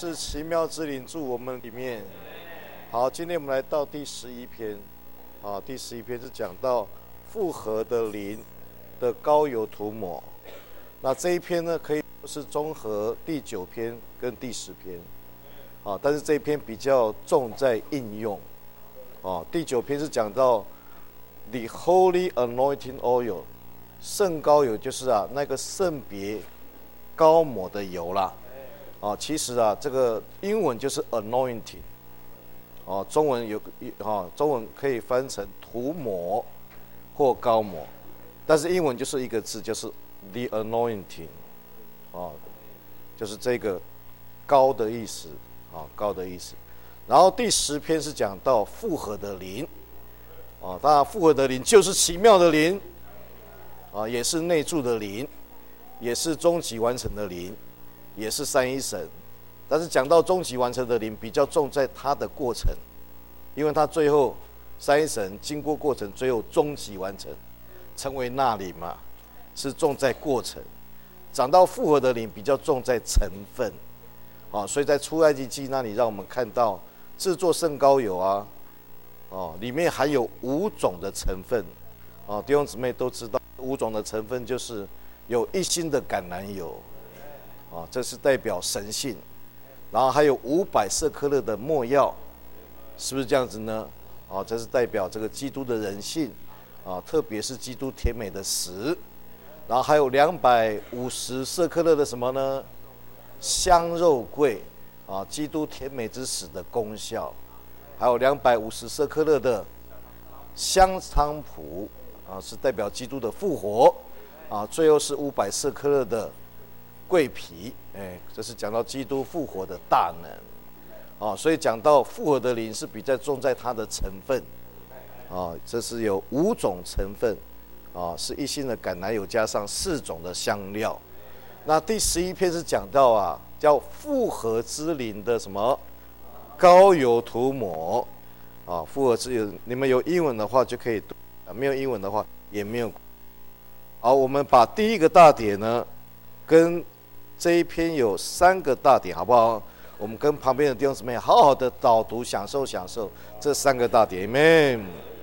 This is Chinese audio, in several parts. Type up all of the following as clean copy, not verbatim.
是奇妙之灵住我们里面。好，今天我们来到第11篇。第11篇是讲到复合的灵的膏油涂抹。那这一篇呢，可以说是综合第9篇跟第10篇。但是这一篇比较重在应用。第9篇是讲到 The Holy Anointing Oil， 圣膏油就是那个圣别膏抹的油啦。其实这个英文就是 anointing， 中文可以翻成涂抹或膏抹，但是英文就是一个字，就是 the anointing， 就是这个膏的意思，膏的意思。然后第10篇是讲到复合的灵，当然复合的灵就是奇妙的灵，也是内住的灵，也是终极完成的灵，也是三一神。但是讲到终极完成的灵，比较重在它的过程，因为它最后三一神经过过程，最后终极完成，成为那灵嘛，是重在过程。讲到复合的灵，比较重在成分，所以在出埃及记那里让我们看到制作圣膏油里面含有5种的成分，弟兄姊妹都知道5种的成分就是有1星的橄榄油，这是代表神性，然后还有500舍客勒的没药，是不是这样子呢？这是代表这个基督的人性，特别是基督甜美的死，然后还有250舍客勒的什么呢？香肉桂，基督甜美之死的功效，还有250舍客勒的香菖蒲，是代表基督的复活，最后是500舍客勒的桂皮，这是讲到基督复活的大能，所以讲到复合的灵是比较重在它的成分，这是有5种成分，是1星的橄榄油加上4种的香料。那第11篇是讲到叫复合之灵的什么膏油涂抹，复合之灵，你们有英文的话就可以读，没有英文的话也没有。好，我们把第一个大点呢，跟这一篇有3个大点，好不好？我们跟旁边的弟兄姊妹好好的导读，享受这3个大点 ，Amen。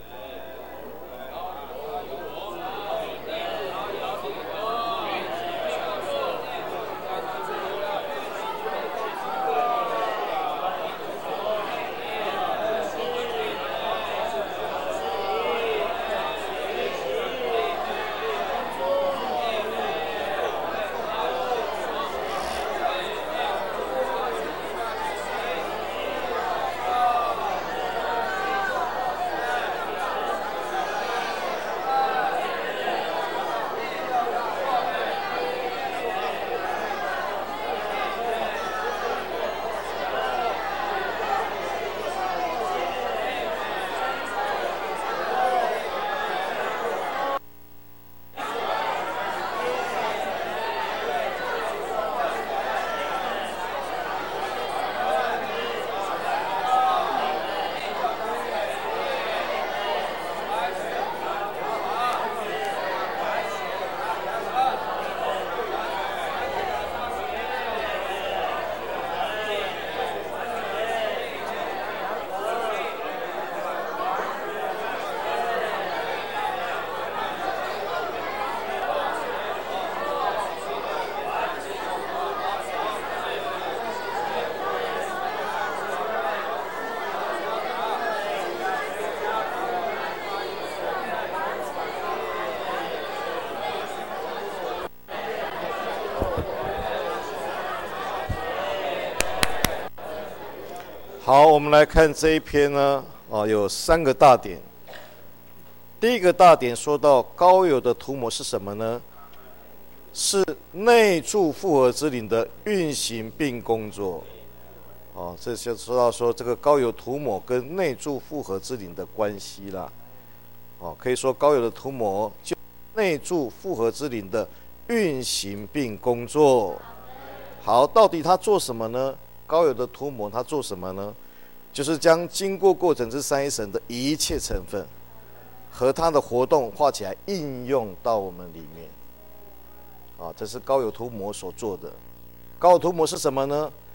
好，我们来看这一篇呢，有3个大点。第一个大点说到膏油的涂抹是什么呢？是内住复合之灵的运行并工作。这就说到说这个膏油涂抹跟内住复合之灵的关系啦。可以说膏油的涂抹就内住复合之灵的运行并工作。好，到底他做什么呢？膏油的涂抹它做什么呢？就是将经过过程之三一神的一切成分和它的活动画起来应用到我们里面。这是膏油涂抹所做的。膏油涂抹是什么呢？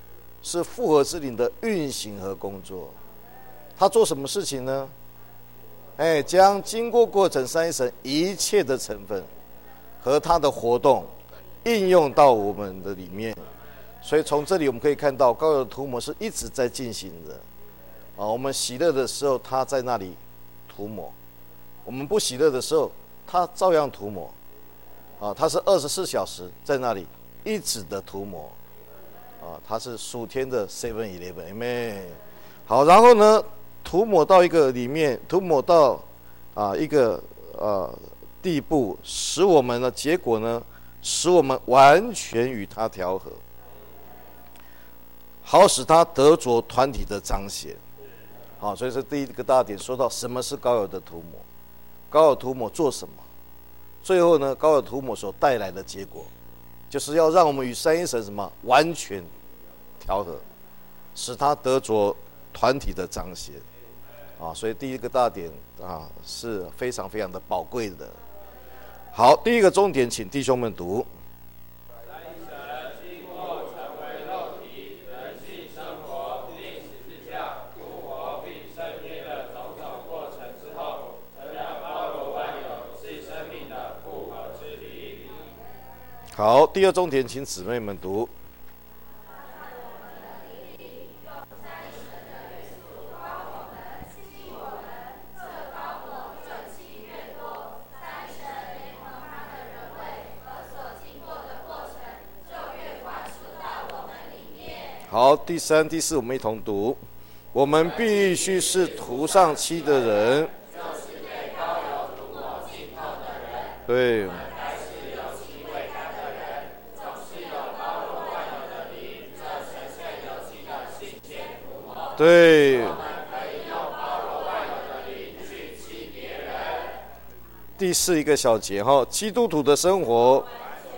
是复合之灵的运行和工作。他做什么事情呢？将经过过程三一神一切的成分和他的活动应用到我们的里面。所以从这里我们可以看到，膏油的涂抹是一直在进行的。我们喜乐的时候，他在那里涂抹；我们不喜乐的时候，他照样涂抹。他是24小时在那里一直的涂抹。他是属天的 7-Eleven， Amen。好，然后呢，涂抹到一个里面，涂抹到一个地步，使我们的结果呢，使我们完全与他调和，好使他得着团体的彰显。好，所以是第一个大点，说到什么是膏油的涂抹，膏油涂抹做什么？最后呢，膏油涂抹所带来的结果，就是要让我们与三一神什么完全调和，使他得着团体的彰显。所以第一个大点是非常非常的宝贵的。好，第一个重点，请弟兄们读。好，第二重点，请姊妹们读。好，第三、第四，我们一同读。我们必须是涂上漆的人，就是被膏油涂抹浸透的人。对。对。第四一个小节基督徒的生活。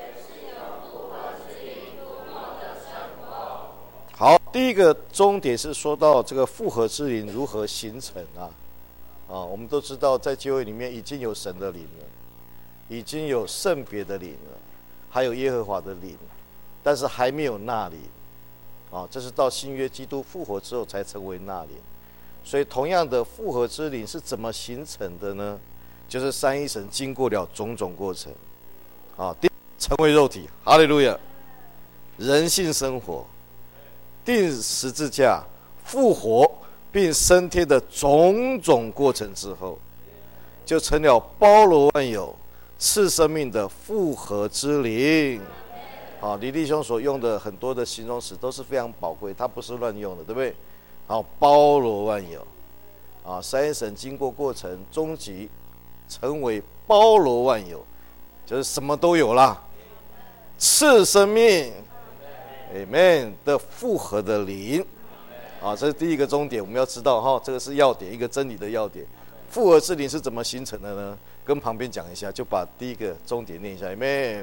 好，第一个重点是说到这个复合之灵如何形成我们都知道在教会里面已经有神的灵了，已经有圣别的灵了，还有耶和华的灵，但是还没有那灵。这是到新约基督复活之后才成为那灵。所以同样的复合之灵是怎么形成的呢？就是三一神经过了种种过程第成为肉体，哈利路亚，人性生活，钉十字架，复活并升天的种种过程之后，就成了包罗万有赐生命的复合之灵。李弟兄所用的很多的形容词都是非常宝贵，他不是乱用的，对不对？包罗万有三一神经过过程，终极成为包罗万有，就是什么都有啦，赐生命 Amen 的复合的灵这是第一个重点，我们要知道这个是要点，一个真理的要点。复合之灵是怎么形成的呢？跟旁边讲一下，就把第一个重点念一下 Amen。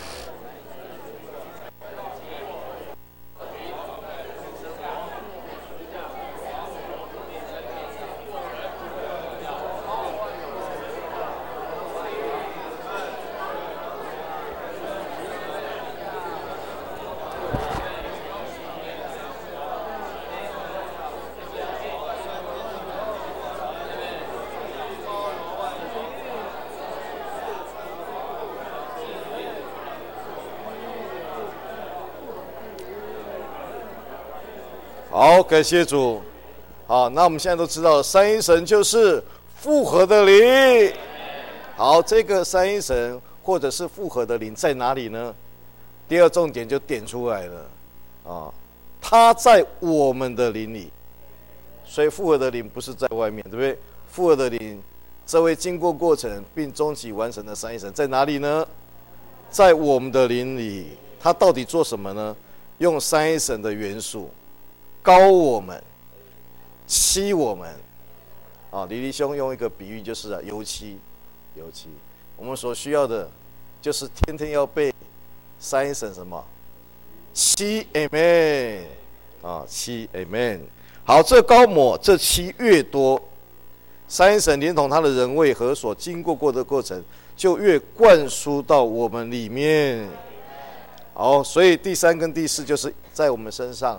好，感谢主。好，那我们现在都知道三一神就是复合的灵。好，这个三一神或者是复合的灵在哪里呢？第二重点就点出来了它在我们的灵里。所以复合的灵不是在外面，对不对？复合的灵，这位经过过程并终极完成的三一神在哪里呢？在我们的灵里。它到底做什么呢？用三一神的元素膏我们，漆我们李弟兄用一个比喻，就是油漆。我们所需要的就是天天要被三一神什么漆 Amen 漆 Amen。 好，这膏抹这漆越多，三一神连同他的人位和所经过的过程就越灌输到我们里面。好，所以第三跟第四就是在我们身上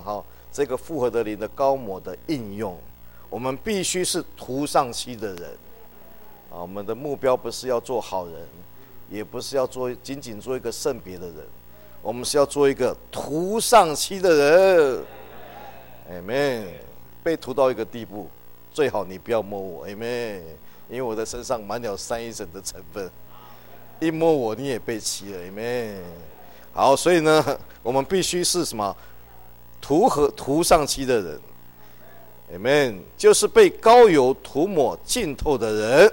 这个复合的灵的膏抹的应用，我们必须是涂上漆的人啊！我们的目标不是要做好人，也不是要仅仅做一个圣别的人，我们是要做一个涂上漆的人。Amen。被涂到一个地步，最好你不要摸我 ，Amen。因为我的身上满了三一神的成分，一摸我你也被漆了 ，Amen。好，所以呢，我们必须是什么？涂上漆的人 ，Amen， 就是被膏油涂抹浸透的人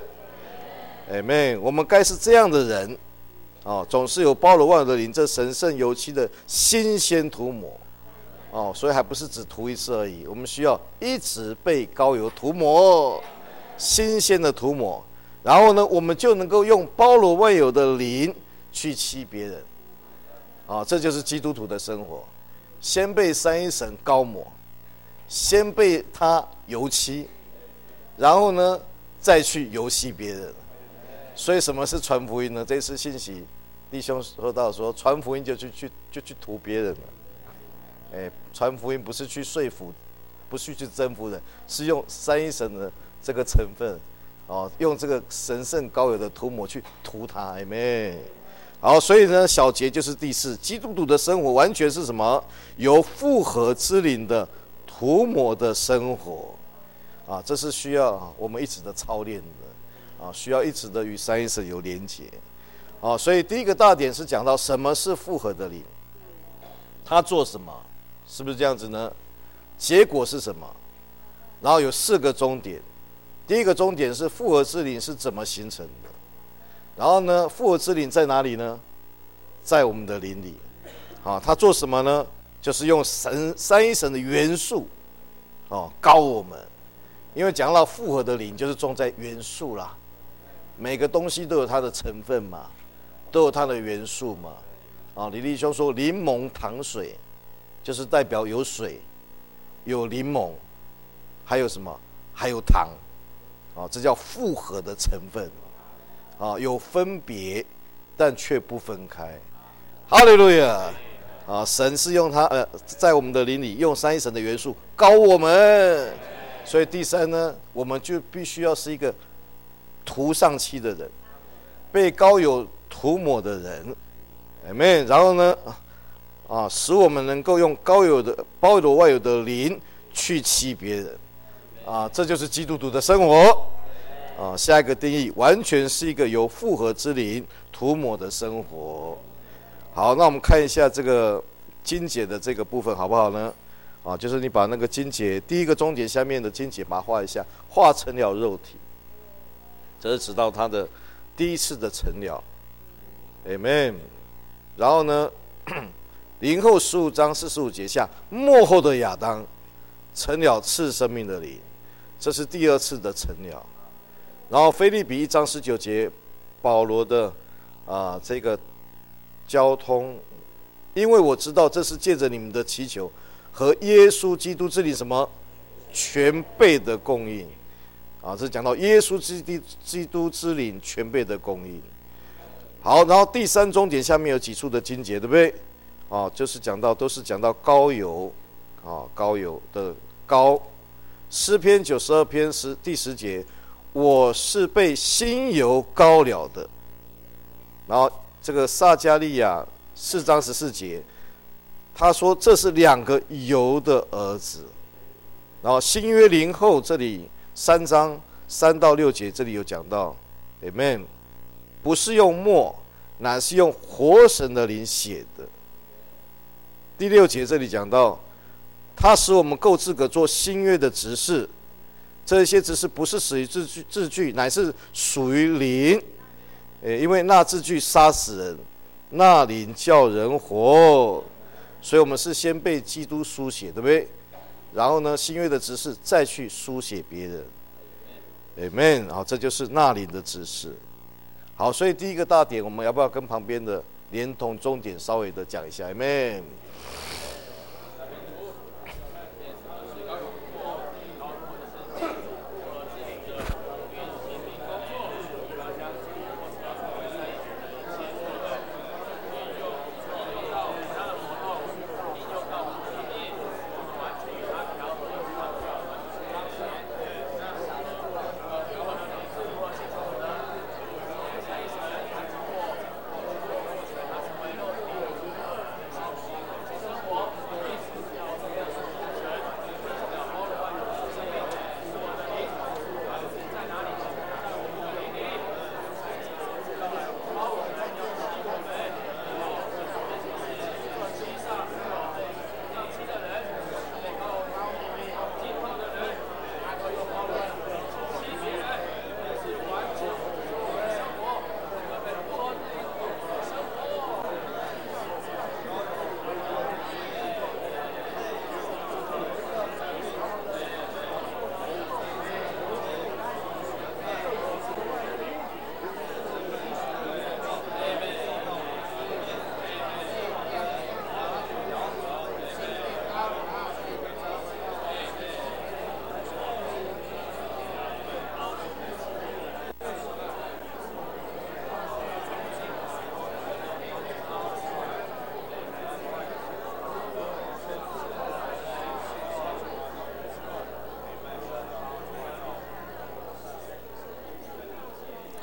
，Amen。我们该是这样的人，总是有包罗万有的灵，这神圣油漆的新鲜涂抹，所以还不是只涂一次而已，我们需要一直被膏油涂抹，新鲜的涂抹，然后呢，我们就能够用包罗万有的灵去漆别人，这就是基督徒的生活。先被三一神膏抹，先被他油漆，然后呢再去油漆别人。所以什么是传福音呢？这次信息弟兄说到说，传福音就去涂别人了。传福音不是去说服，不是去征服人，是用三一神的这个成分，用这个神圣膏油的涂抹去涂他。Amen。好，所以呢，小节就是第四，基督徒的生活完全是什么？由复合之灵的涂抹的生活，这是需要我们一直的操练的，需要一直的与三一神有连结，所以第一个大点是讲到什么是复合的灵，他做什么，是不是这样子呢？结果是什么？然后有4个终点，第一个终点是复合之灵是怎么形成的。然后呢，复合之灵在哪里呢？在我们的灵里。他做什么呢？就是用三一神的元素，膏我们。因为讲到复合的灵，就是重在元素啦。每个东西都有它的成分嘛，都有它的元素嘛。李立兄说，柠檬糖水，就是代表有水，有柠檬，还有什么？还有糖。这叫复合的成分。有分别，但却不分开。哈利路亚！神是用他在我们的灵里用三一神的元素膏我们，所以第三呢，我们就必须要是一个涂上漆的人，被膏油涂抹的人。Amen。然后呢，使我们能够用膏油的包罗万有的灵去漆别人。这就是基督徒的生活。下一个定义，完全是一个由复合之灵涂抹的生活。好，那我们看一下这个经节的这个部分好不好呢？就是你把那个经节第一个终点下面的经节把它画一下，化成了肉体，这是指到他的第一次的成了。Amen。然后呢，林后15章45节下，末后的亚当成了赐生命的灵，这是第二次的成了。然后腓立比1章19节，保罗的这个交通，因为我知道这是借着你们的祈求和耶稣基督之灵什么全备的供应。这是讲到耶稣基督之灵全备的供应。好，然后第三终点下面有几处的经节，对不对？就是都是讲到膏油，膏油的膏。诗篇92篇第10节，我是被新油膏了的。然后这个撒迦利亚4章14节，他说这是2个油的儿子。然后新约灵后这里3章3到6节，这里有讲到 Amen， 不是用墨，乃是用活神的灵写的。第6节这里讲到，他使我们够资格做新约的执事，这些执事不是属于字句，乃是属于灵，因为那字句杀死人，那灵叫人活。所以我们是先被基督书写，对不对？然后呢，新约的执事再去书写别人。Amen。 好，这就是那灵的指示。好，所以第一个大点，我们要不要跟旁边的连同终点稍微的讲一下 ？Amen。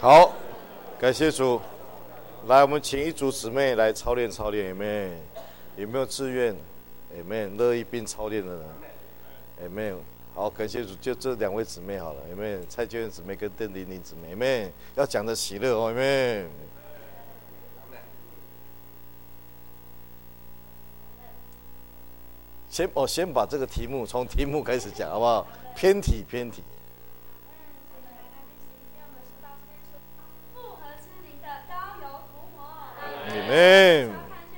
好，感谢主。来，我们请一组姊妹来操练操练，有没有？有没有自愿？有没有乐意并操练的人？有没有？好，感谢主，就这2位姊妹好了，有没有？蔡娟姊妹跟邓玲玲姊妹，有没有？要讲的喜乐哦，有没有？先把这个题目从题目开始讲，好不好？偏题。你们。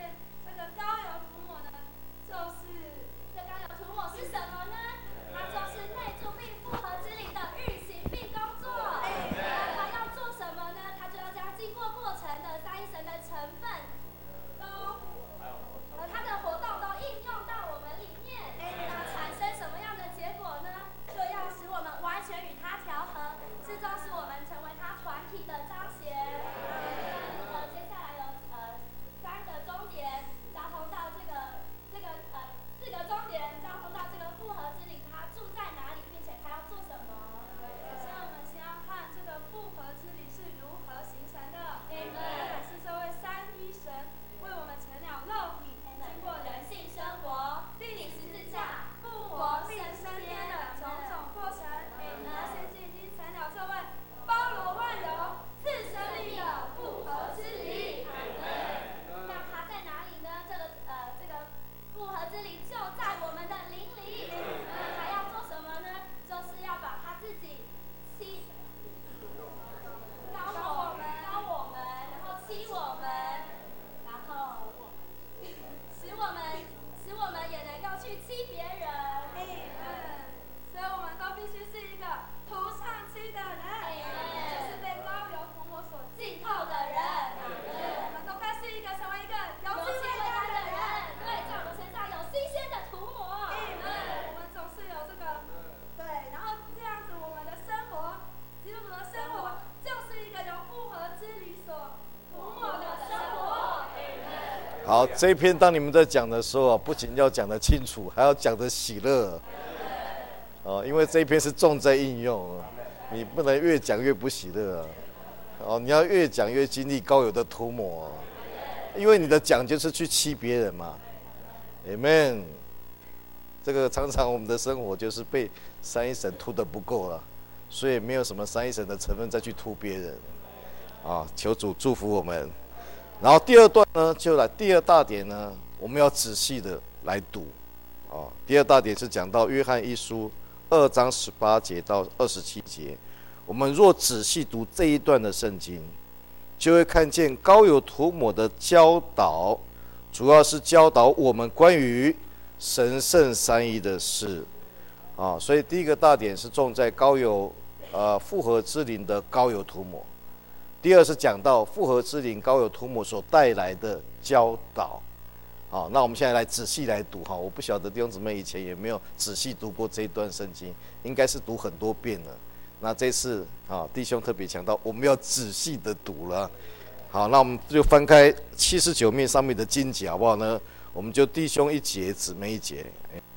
好，这一篇当你们在讲的时候啊，不仅要讲得清楚，还要讲得喜乐。因为这一篇是重在应用，你不能越讲越不喜乐啊。你要越讲越经历膏油的涂抹，因为你的讲就是去欺别人嘛。Amen。这个常常我们的生活就是被三一神涂得不够了，所以没有什么三一神的成分再去涂别人。求主祝福我们。然后第二段呢，就来第二大点呢，我们要仔细的来读。第二大点是讲到约翰一书2章18节到27节。我们若仔细读这一段的圣经，就会看见膏油涂抹的教导，主要是教导我们关于神圣三一的事。所以第一个大点是重在膏油复合之灵的膏油涂抹。第二是讲到复合之灵膏油涂抹所带来的教导。那我们现在来仔细来读。我不晓得弟兄姊妹以前有没有仔细读过这一段圣经，应该是读很多遍了。那这次弟兄特别强调我们要仔细的读了。好，那我们就翻开79面上面的经节好不好呢？我们就弟兄一节，姊妹一节。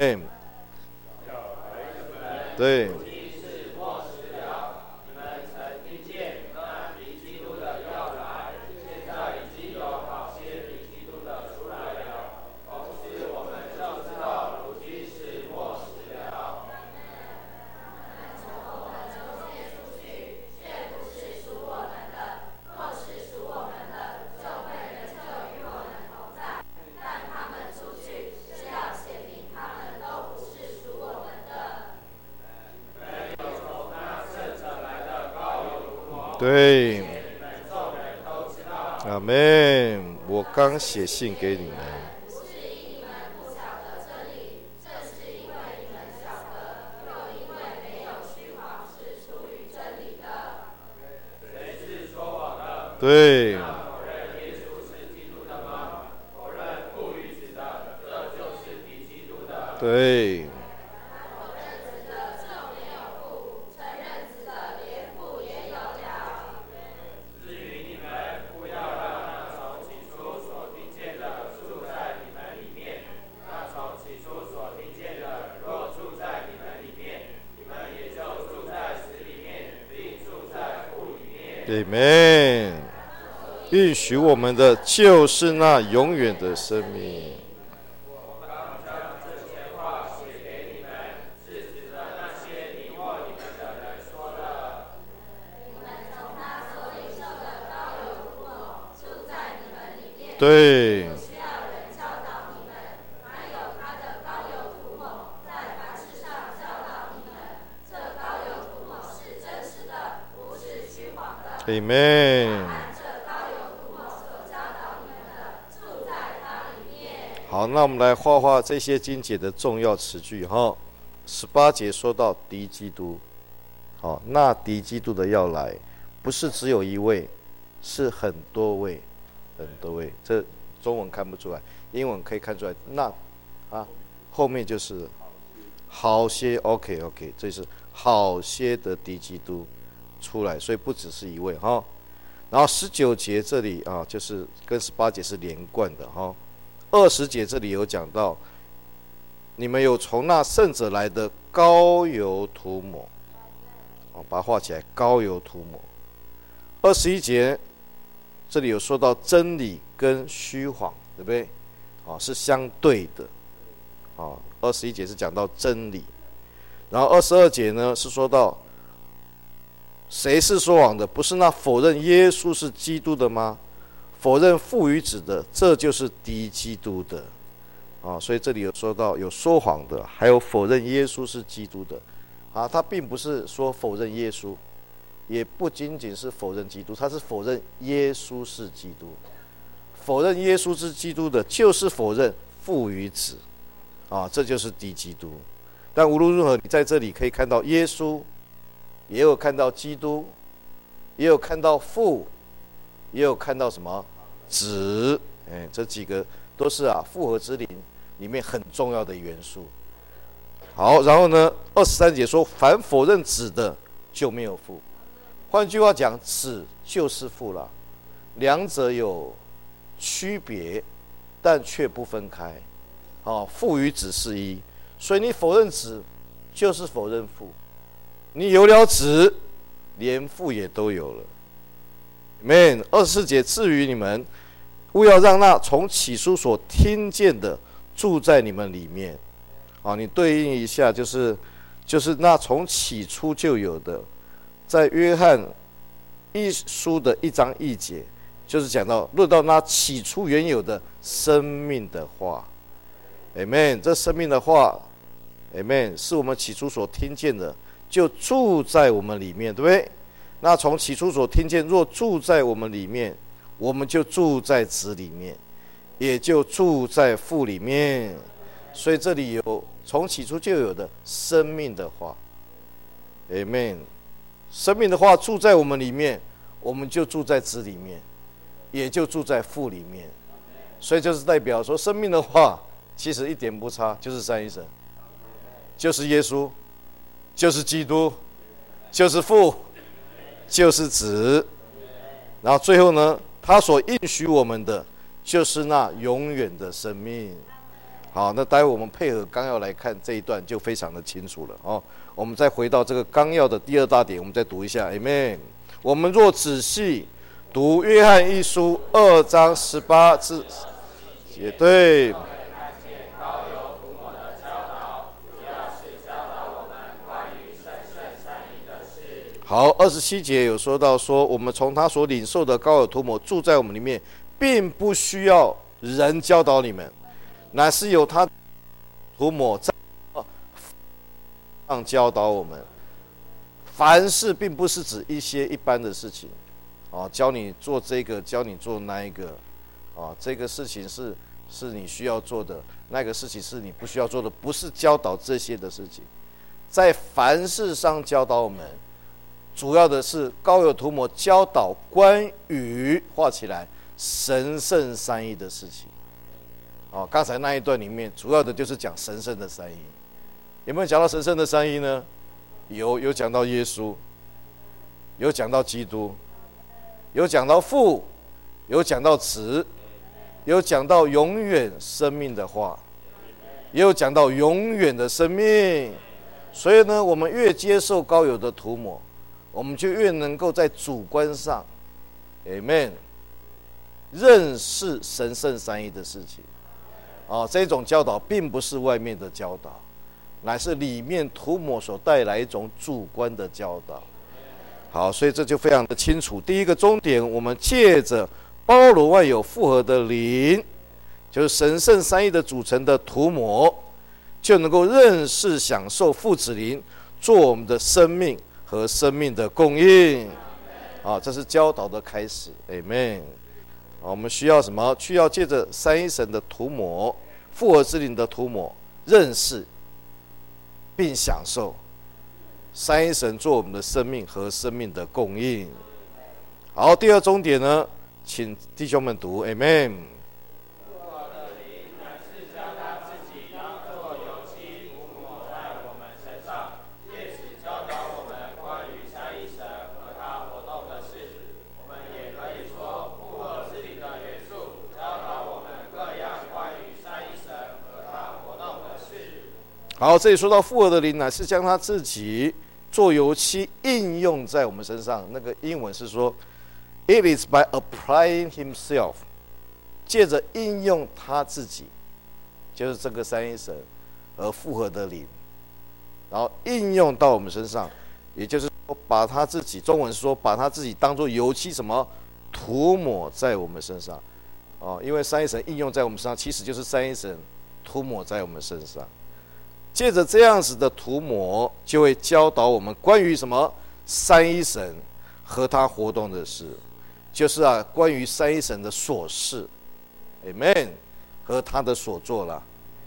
对。对，阿们。我刚写信给你们，不是因你们不晓得真理，正是因为你们晓得，又因为没有虚谎是出于真理的。谁是说谎的？对。否认耶稣是基督的吗？否认父与子的，这就是敌基督的。对。 Amen。应许我们的就是那永远的生命。对。Amen。好，那我们来画画这些经节的重要词句哈。18节说到敌基督，好，那敌基督的要来，不是只有一位，是很多位，很多位。这中文看不出来，英文可以看出来。那后面就是好些 ，OK， 这是好些的敌基督出来，所以不只是一位哈。然后19节这里就是跟18节是连贯的哈。20节这里有讲到，你们有从那圣者来的膏油涂抹，把它画起来，膏油涂抹。21节这里有说到真理跟虚谎，对不对？是相对的。21节是讲到真理，然后22节呢是说到谁是说谎的？不是那否认耶稣是基督的吗？否认父与子的，这就是敌基督的。所以这里有说到有说谎的，还有否认耶稣是基督的。他并不是说否认耶稣，也不仅仅是否认基督，他是否认耶稣是基督。否认耶稣是基督的，就是否认父与子。这就是敌基督。但无论如何，你在这里可以看到耶稣，也有看到基督，也有看到父，也有看到什么子。这几个都是复合之灵里面很重要的元素。好，然后呢，23节说，凡否认子的就没有父。换句话讲，子就是父了，两者有区别，但却不分开。父与子是一，所以你否认子，就是否认父。你有了子，连父也都有了。Amen。24节，至于你们，务要让那从起初所听见的住在你们里面。你对应一下，就是那从起初就有的，在约翰一书的1章1节，就是讲到论到那起初原有的生命的话。Amen。这生命的话 ，Amen， 是我们起初所听见的，就住在我们里面，对不对？那从起初所听见，若住在我们里面，我们就住在子里面，也就住在父里面。所以这里有从起初就有的生命的话 ，Amen。生命的话住在我们里面，我们就住在子里面，也就住在父里面。所以就是代表说，生命的话其实一点不差，就是三一神，就是耶稣，就是基督，就是父，就是子。然后最后呢，他所应许我们的就是那永远的生命。好，那待会我们配合纲要来看这一段就非常的清楚了。我们再回到这个纲要的第2大点，我们再读一下 Amen。 我们若仔细读约翰一书2章18至，也对，好，27节有说到说，我们从他所领受的膏油涂抹住在我们里面，并不需要人教导你们，乃是有他涂抹在上教导我们。凡事并不是指一些一般的事情，教你做这个，教你做那一个，这个事情是你需要做的，那个事情是你不需要做的，不是教导这些的事情，在凡事上教导我们。主要的是膏油涂抹教导关于画起来神圣三一的事情。刚才那一段里面主要的就是讲神圣的三一。有没有讲到神圣的三一呢？有讲到耶稣，有讲到基督，有讲到父，有讲到子，有讲到永远生命的话，也有讲到永远的生命。所以呢，我们越接受膏油的涂抹，我我们就越能够在主观上 Amen 认识神圣三一的事情。这种教导并不是外面的教导，乃是里面涂抹所带来一种主观的教导。好，所以这就非常的清楚。第一个重点，我们借着包罗万有复合的灵，就是神圣三一的组成的涂抹，就能够认识享受父子灵做我们的生命和生命的供应。这是教导的开始。 Amen。 我们需要什么？需要借着三一神的涂抹，复合之灵的涂抹，认识并享受三一神做我们的生命和生命的供应。好，第二重点呢，请弟兄们读 Amen。好，这里说到复合的灵乃是将他自己做油漆应用在我们身上。那个英文是说 ，It is by applying himself， 借着应用他自己，就是这个三一神而复合的灵，然后应用到我们身上，也就是说把他自己，中文说把他自己当作油漆什么涂抹在我们身上。因为三一神应用在我们身上，其实就是三一神涂抹在我们身上。借着这样子的涂抹，就会教导我们关于什么三一神和他活动的事，就是关于三一神的所事 Amen 和他的所作啦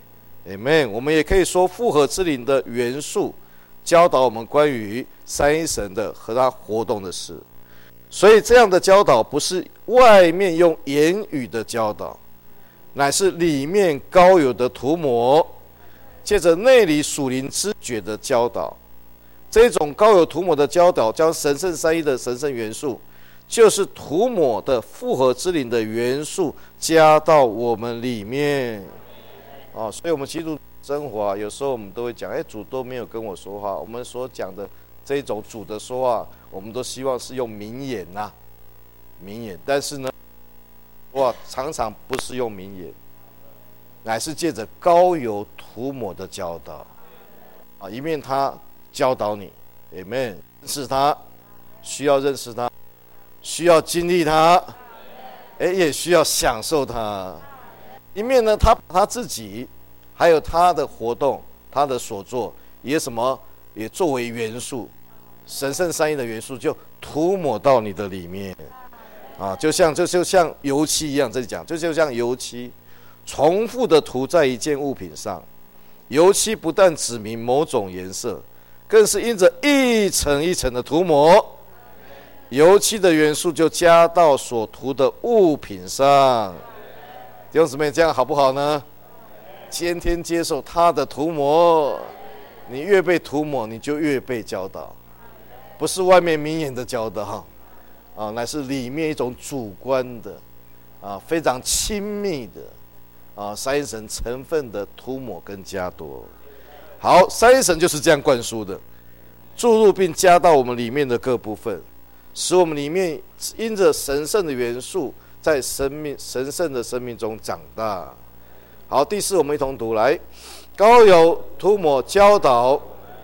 Amen。 我们也可以说复合之灵的元素教导我们关于三一神的和他活动的事。所以这样的教导不是外面用言语的教导，乃是里面高有的涂抹，借着内里属灵知觉的教导。这种高有涂抹的教导，将神圣三一的神圣元素，就是涂抹的复合之灵的元素加到我们里面。所以我们基督生活有时候我们都会讲，主都没有跟我说话。我们所讲的这种主的说话，我们都希望是用名言名言，但是呢，常常不是用名言，乃是借着高油涂抹的教导。一面他教导你 Amen， 认识他，需要认识他，需要经历他，也需要享受他。一面呢，他把他自己还有他的活动，他的所作也作为元素，神圣三一的元素就涂抹到你的里面。就像油漆一样，这里讲就像油漆重复的涂在一件物品上。油漆不但指明某种颜色，更是因着一层一层的涂抹，油漆的元素就加到所涂的物品上。弟兄姊妹，这样好不好呢？天天接受他的涂抹，你越被涂抹，你就越被教导，不是外面明眼的教导，乃是里面一种主观的，非常亲密的，三一神成分的涂抹跟加多。好，三一神就是这样灌输的，注入并加到我们里面的各部分，使我们里面因着神圣的元素，在神圣的生命中长大。好，第四，我们一同读来，高油涂抹教导，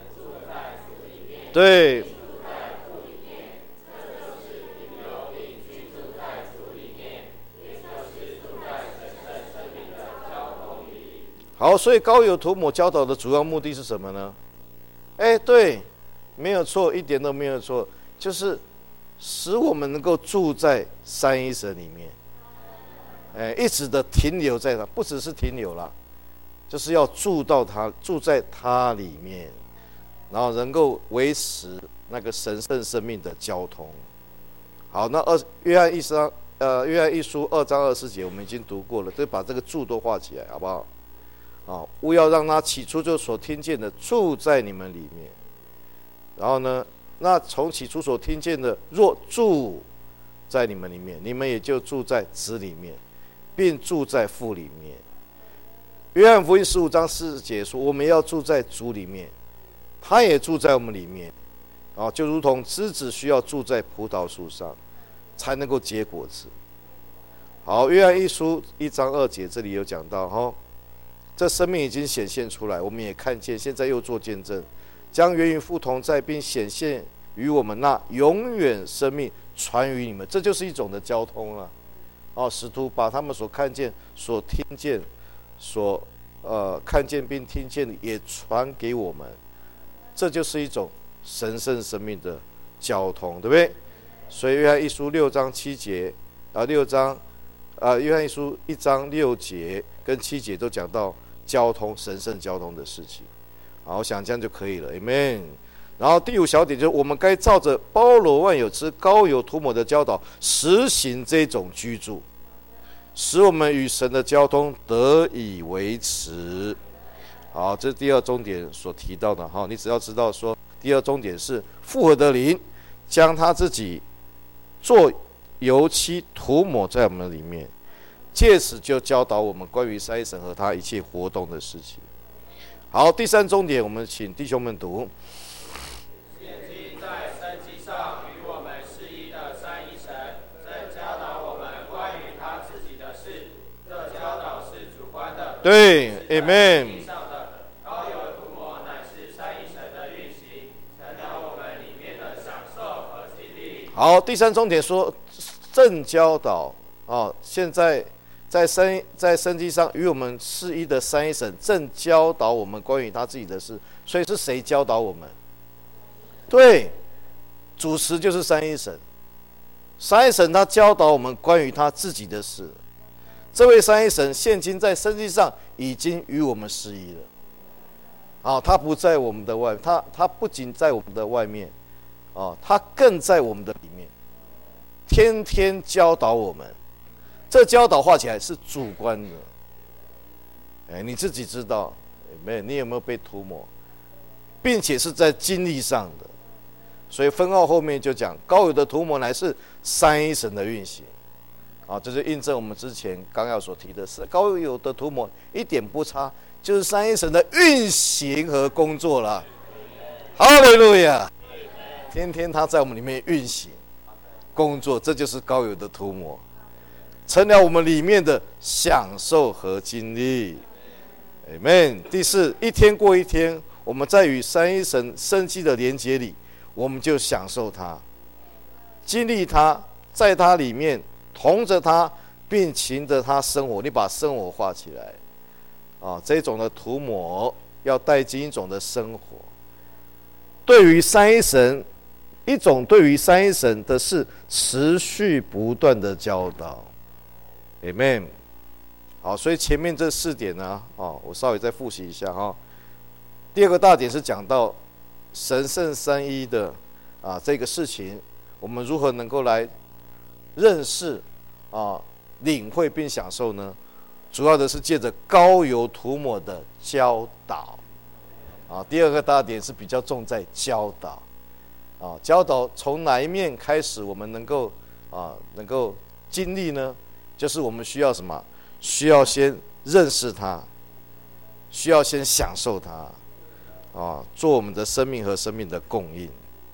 对。好，所以高油涂抹教导的主要目的是什么呢？对，没有错，一点都没有错，就是使我们能够住在三一神里面，一直的停留在它，不只是停留啦，就是要住在它里面，然后能够维持那个神圣生命的交通。好，那约翰一书2章24节我们已经读过了，就把这个住都画起来，好不好？勿要让他起初就所听见的住在你们里面。然后呢，那从起初所听见的，若住在你们里面，你们也就住在子里面，并住在父里面。约翰福音15章40节说，我们要住在主里面，他也住在我们里面。 就如同枝子需要住在葡萄树上，才能够结果子。好，约翰一书1章2节这里有讲到这生命已经显现出来，我们也看见，现在又做见证，将原与父同在，并显现于我们那永远生命传于你们。这就是一种的交通了。使徒把他们所看见、所听见、所看见并听见的也传给我们，这就是一种神圣生命的交通，对不对？所以约翰一书6章7节约翰一书1章6节跟7节都讲到交通，神圣交通的事情。好，我想这样就可以了 Amen。 然后第5小点就是我们该照着包罗万有之膏油涂抹的教导实行这种居住，使我们与神的交通得以维持。好，这是第2重点所提到的。你只要知道说第2重点是复活的灵将他自己做油漆涂抹在我们里面，借此就教导我们关于三一神和他一切活动的事情。好，第3重点我们请弟兄们读。 现今在生机上与我们是一的三一神，正教导我们关于他自己的事，这教导是主观的。 对 Amen。 膏油涂抹乃是三一神的运行，成了我们里面的享受和经历。 好，第3重点说正教导现在在生机上与我们是一的三一神正教导我们关于他自己的事。所以是谁教导我们？对，主持就是三一神。三一神他教导我们关于他自己的事。这位三一神现今在生机上已经与我们是一了。他不在我们的外，他不仅在我们的外面，他更在我们的里面，天天教导我们。这教导画起来是主观的，你自己知道，你有没有被涂抹，并且是在经历上的。所以分号后面就讲膏油的涂抹乃是三一神的运行。这就印证我们之前纲要所提的，是膏油的涂抹一点不差，就是三一神的运行和工作了。哈利路亚！天天他在我们里面运行工作，这就是膏油的涂抹，成了我们里面的享受和经历。 Amen。 第4，一天过一天，我们在与三一神生机的连结里，我们就享受它，经历它，在它里面同着它，并勤着它生活。你把生活画起来这种的涂抹要带进一种的生活。对于三一神，一种对于三一神的是持续不断的教导。Amen。 好，所以前面这4点呢，我稍微再复习一下哈。第2个大点是讲到神圣三一的这个事情，我们如何能够来认识领会并享受呢？主要的是借着膏油涂抹的教导第2个大点是比较重在教导教导从哪一面开始我们能够经历呢？就是我们需要什么？需要先认识它，需要先享受它做我们的生命和生命的供应。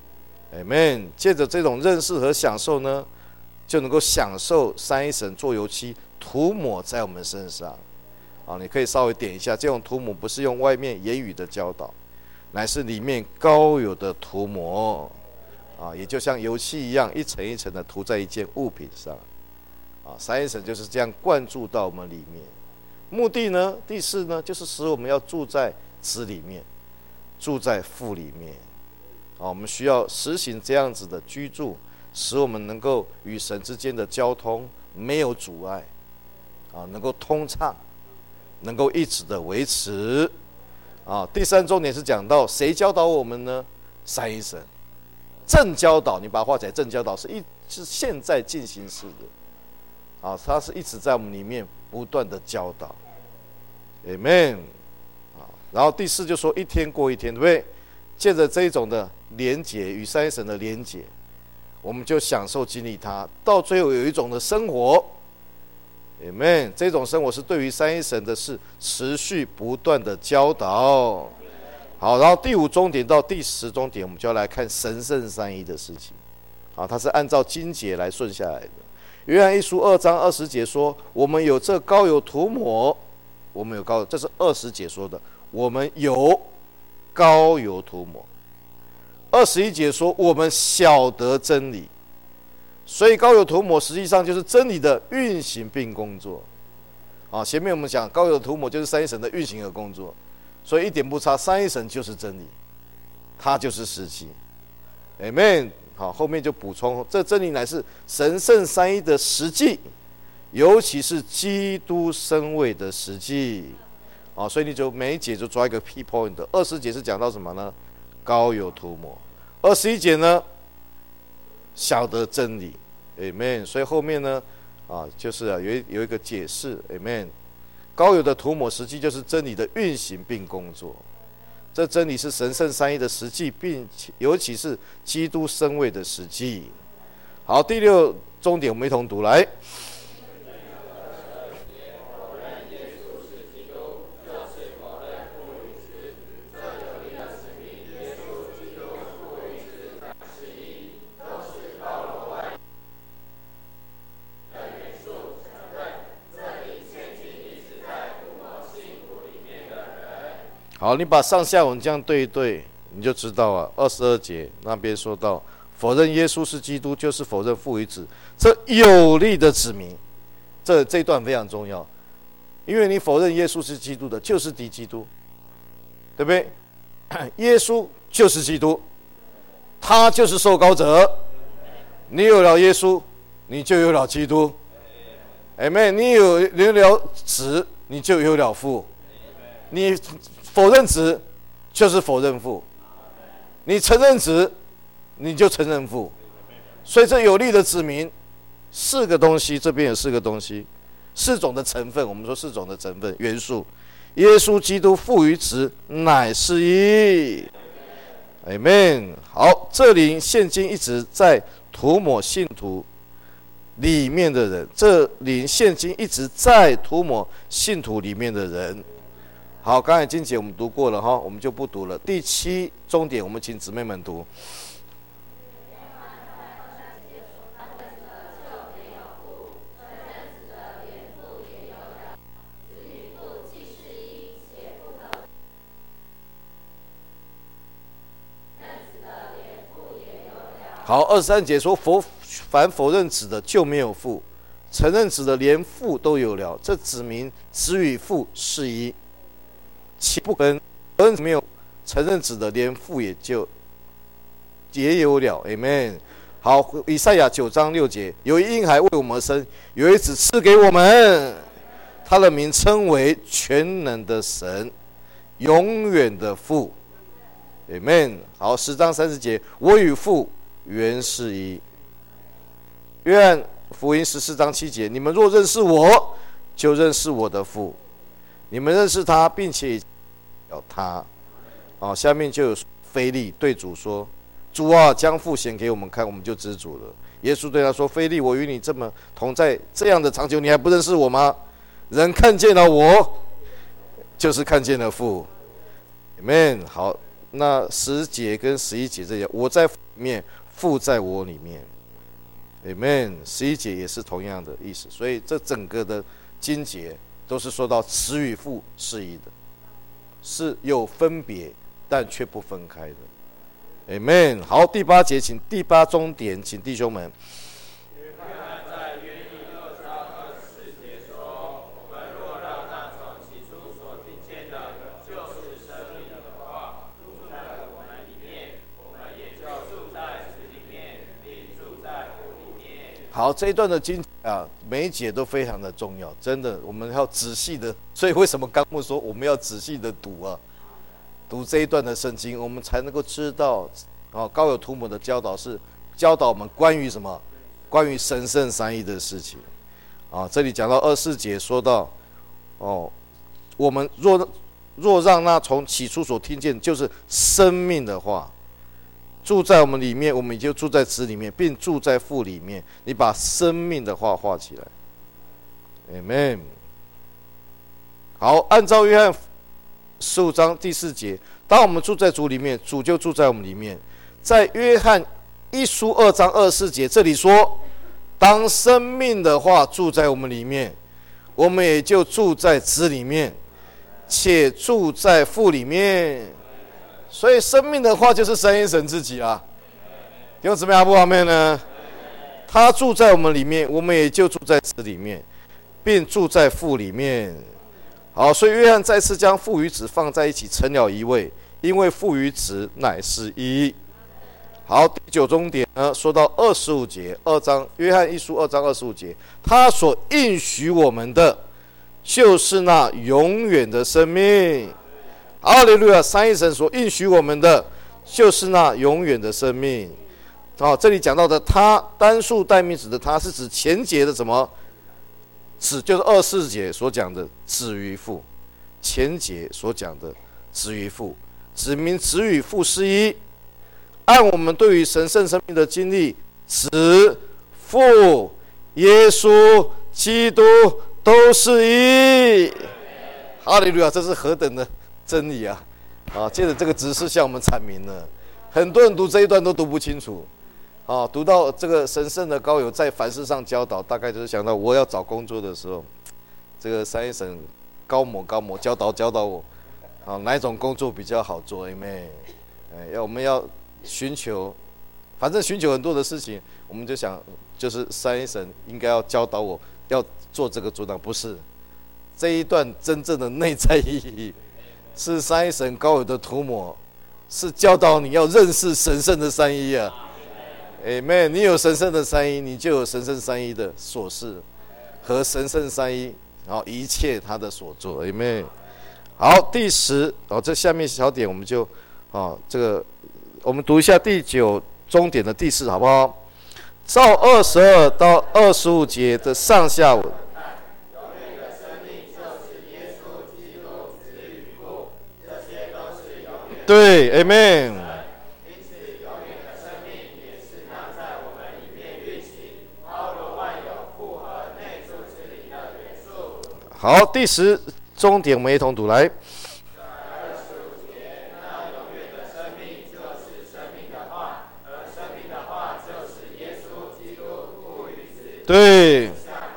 Amen。 借着这种认识和享受呢，就能够享受三一神做油漆涂抹在我们身上你可以稍微点一下，这种涂抹不是用外面言语的教导，乃是里面膏油的涂抹也就像油漆一样，一层一层的涂在一件物品上三一神就是这样灌注到我们里面。目的呢，第4呢，就是使我们要住在子里面，住在父里面我们需要实行这样子的居住，使我们能够与神之间的交通没有阻碍能够通畅，能够一直的维持第3重点是讲到谁教导我们呢？三一神正教导，你把它画起来，正教导是现在进行式的它是一直在我们里面不断的教导。 Amen。 然后第4就说一天过一天，对不对？借着这一种的连结，与三一神的连结，我们就享受经历它，到最后有一种的生活。 Amen。 这种生活是对于三一神的是持续不断的教导。 好，然后第5终点到第10终点，我们就要来看神圣三一的事情。好，它是按照经节来顺下来的。约翰一书2章20节说，我们有这膏油涂抹，我们有膏油，这是20节说的，我们有膏油涂抹。21节说，我们晓得真理。所以膏油涂抹实际上就是真理的运行并工作。啊，前面我们讲膏油涂抹就是三一神的运行和工作，所以一点不差，三一神就是真理，它就是实际。Amen。好，后面就补充，这真理乃是神圣三一的实际，尤其是基督身位的实际。啊，所以你就每一节就抓一个 key point。20节是讲到什么呢？膏油涂抹。21节呢？晓得真理。Amen。所以后面呢，就是有一个解释。Amen。膏油的涂抹实际就是真理的运行并工作。这真理是神圣三一的实际，并且尤其是基督身位的实际。好，第6终点我们一同读来。好，你把上下文这样对一对，你就知道啊。22节那边说到，否认耶稣是基督，就是否认父与子，这有力的指明。这一段非常重要，因为你否认耶稣是基督的，就是敌基督，对不对？耶稣就是基督，他就是受膏者。你有了耶稣，你就有了基督。Amen。你有了子，你就有了父。你否认子，就是否认父；你承认子，你就承认父。所以这有力的指明4个东西，这边有4个东西，4种的成分。我们说4种的成分元素：耶稣基督父与子乃是一。Amen。好，这里现今一直在涂抹信徒里面的人，这里现今一直在涂抹信徒里面的人。好，刚才经节我们读过了哈，我们就不读了。第7终点，我们请姊妹们读。好，23节说，凡否认子的就没有父，承认子的连父都有了，这指明子与父是一。岂不跟否认没有承认子的连父也有了。 Amen。 好，以赛亚9章6节，有一婴孩为我们生，有一子赐给我们，他的名称为全能的神，永远的父。 Amen。 好，10章30节，我与父原是一。约翰福音14章7节，你们若认识我，就认识我的父，你们认识他，并且有他。下面就有腓利对主说，主啊，将父显给我们看，我们就知主了。耶稣对他说，腓利，我与你这么同在这样的长久，你还不认识我吗？人看见了我，就是看见了父。 Amen。 好，那10节跟11节这些，我在父里面，父在我里面。 Amen。 11节也是同样的意思，所以这整个的经节都是说到子与父是一的，是有分别但却不分开的。 Amen。 好，第8节，请第8终点，请弟兄们。好，这一段的经每一节都非常的重要，真的，我们要仔细的。所以为什么纲目说我们要仔细的读这一段的圣经，我们才能够知道，膏油涂抹的教导是教导我们关于什么？关于神圣三一的事情。这里讲到24节说到，我们若让那从起初所听见就是生命的话住在我们里面，我们也就住在子里面，并住在父里面。你把生命的话画起来。 Amen。 好，按照约翰15章第4节， 当我们住在主里面，主就住在我们里面。在约翰一书2章24节这里说，当生命的话住在我们里面，我们也就住在子里面，且住在父里面。所以生命的话就是三一神自己啊。弟兄姊妹阿不阿们呢？他住在我们里面，我们也就住在子里面，并住在父里面。好，所以约翰再次将父与子放在一起，成了一位，因为父与子乃是一。好，第9重点呢，说到25节，2章约翰一书2章25节，他所应许我们的，就是那永远的生命。哈利路亚！三一神所应许我们的，就是那永远的生命。好，这里讲到的他，单数代名词的他，是指前节的什么？子，就是24节所讲的子与父。前节所讲的子与父，指明子与父是一。按我们对于神圣生命的经历，子、父、耶稣、基督都是一。哈利路亚！这是何等的真理啊！接着这个指示向我们阐明了。很多人读这一段都读不清楚。读到这个神圣的膏油在凡事上教导，大概就是想到我要找工作的时候，这个三一神高某教导我，哪一种工作比较好做？我们要寻求，反正寻求很多的事情，我们就想，就是三一神应该要教导我要做这个做那，不是。这一段真正的内在意义，是三一神膏油的涂抹，是教导你要认识神圣的三一啊。Amen， 你有神圣的三一，你就有神圣三一的所事和神圣三一，然后一切他的所做。Amen。好，第10，这下面小点我们就，这个我们读一下第9终点的第4，好不好？照22到25节的上下文。对 ，Amen。好，第10终点我们一同读来。对。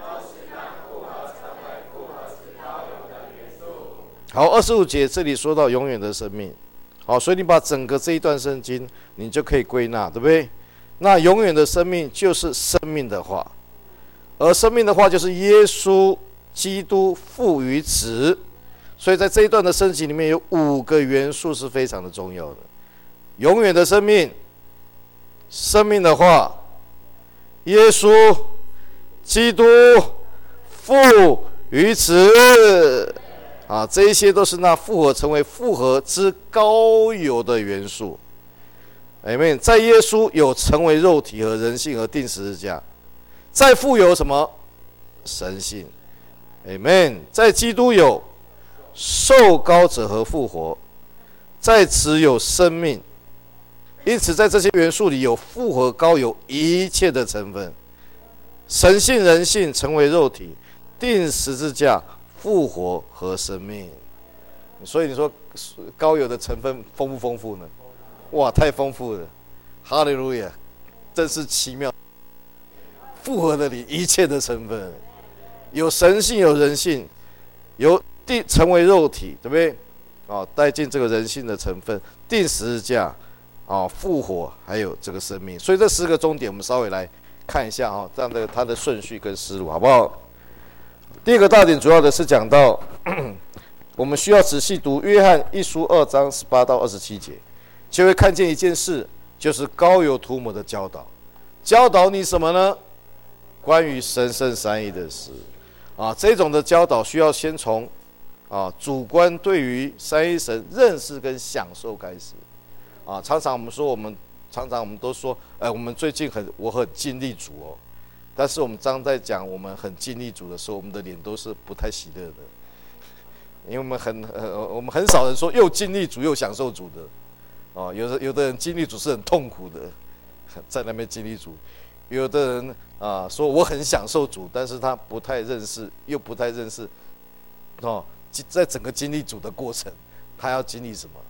好，25节这里说到永远的生命。好，所以你把整个这一段圣经，你就可以归纳，对不对？那永远的生命就是生命的话，而生命的话就是耶稣基督父与子。所以在这一段的圣经里面有5个元素是非常的重要的：永远的生命、生命的话、耶稣基督父与子。这一些都是那复活成为复活之膏油的元素。Amen。在耶稣有成为肉体和人性而定十字架，在父有什么？神性。Amen。在基督有受膏者和复活，在子有生命。因此在这些元素里有复活膏油一切的成分，神性人性成为肉体，定十字架，复活和生命。所以你说膏油的成分丰不丰富呢？哇，太丰富了！哈利路亚，真是奇妙。复活的里一切的成分，有神性，有人性，有成为肉体，对不对？带进这个人性的成分，定十字架，复活，还有这个生命。所以这10个重点，我们稍微来看一下这样的它的顺序跟思路，好不好？第一个大点主要的是讲到我们需要仔细读约翰一书2章18到27节，就会看见一件事，就是膏油涂抹的教导。教导你什么呢？关于神圣三一的事。这种的教导需要先从主观对于三一神认识跟享受开始。常常我们都说，我们最近我很尽力主哦。但是我们常在讲我们很尽力主的时候，我们的脸都是不太喜乐的，因为我们很少人说又尽力主又享受主的。有的人尽力主是很痛苦的，在那边尽力主；有的人说我很享受主，但是他不太认识，在整个经历主的过程，他要经历什么？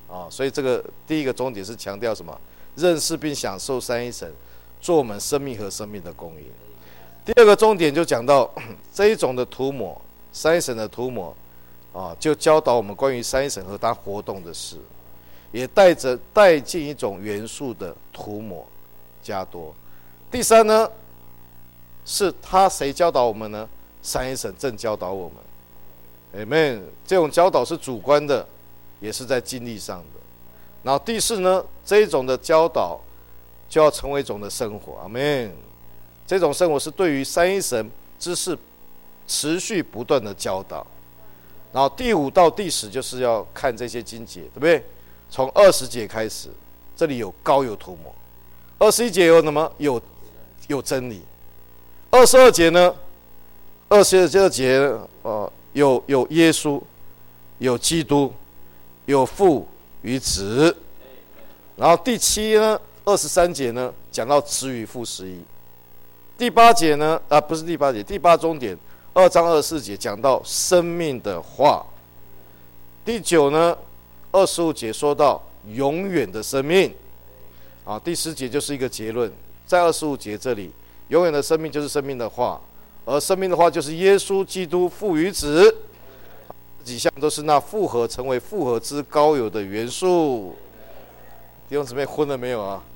所以这个第一个重点是强调什么？认识并享受三一神做我们生命和生命的供应。第二个重点就讲到这一种的涂抹，三一神的涂抹就教导我们关于三一神和他活动的事，也带进一种元素的涂抹加多。第三呢，是他谁教导我们呢？三一神正教导我们。 Amen。 这种教导是主观的，也是在经历上的。然后第四呢，这一种的教导就要成为一种的生活。阿们。这种生活是对于三一神知识持续不断的教导。然后第5到第10就是要看这些经节，对不对？从20节开始，这里有膏有涂抹。21节有什么？有真理。22节呢？22节有耶稣，有基督，有父与子。然后第7呢，23节呢讲到子与父十一。第8节呢不是第8节，第8终点2章24节讲到生命的话。第9呢25节说到永远的生命。第10节就是一个结论，在25节这里，永远的生命就是生命的话，而生命的话就是耶稣基督父与子。几项都是那复合成为复合之高有的元素。弟兄姊妹昏了没有啊？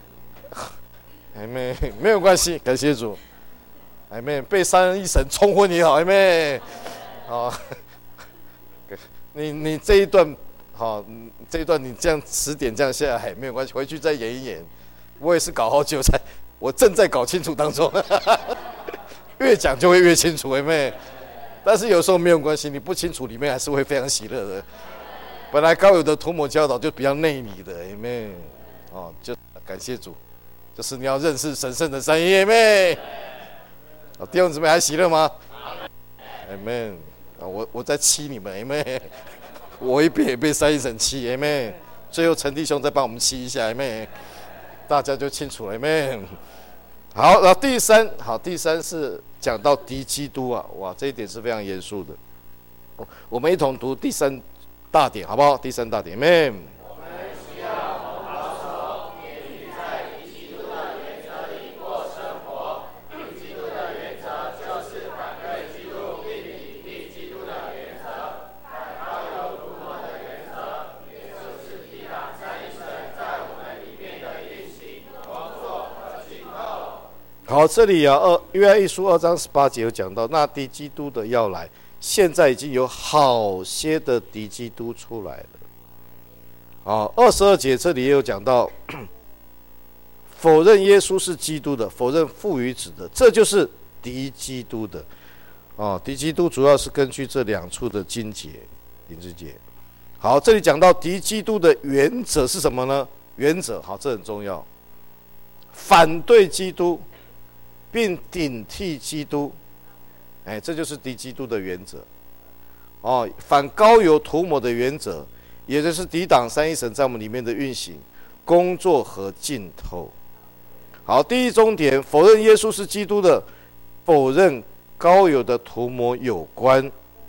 没有关系，感谢主。被三一神冲昏也好，你这一段这一段你这样词典这样下来没有关系，回去再演一演。我也是搞好久才，我正在搞清楚当中，越讲就会越清楚，但是有时候没有关系，你不清楚里面还是会非常喜乐的。本来高有的涂抹教导就比较内里的，就感谢主，就是你要认识神圣的三一，弟兄姊妹还喜乐吗？Amen。我在欺你们，Amen。我一边也被三一神欺，Amen。最后陈弟兄再帮我们欺一下，Amen。大家就清楚了，Amen。好，然后第三是讲到敌基督哇，这一点是非常严肃的。我们一同读第3大点，好不好？第3大点 ，Amen。 我们需要保守，免于在敌基督的原则里过生活。敌基督的原则就是反对基督，并抵替基督的原则。高有涂抹的原则，也就是抵挡三一神在我们里面的运行、工作和浸透。 好，这里约翰一书2章18节有讲到，那敌基督的要来，现在已经有好些的敌基督出来了。22节这里也有讲到，否认耶稣是基督的，否认父与子的，这就是敌基督的。敌基督主要是根据这2处的经节、灵知节。好，这里讲到敌基督的原则是什么呢？原则，好，这很重要，反对基督并顶替基督，这就是敌基督的原则。反膏油涂抹的原则，也就是抵挡三一神在我们里面的运行、工作和浸透。好，第一重点，否认耶稣是基督的，否认膏油的涂抹有关。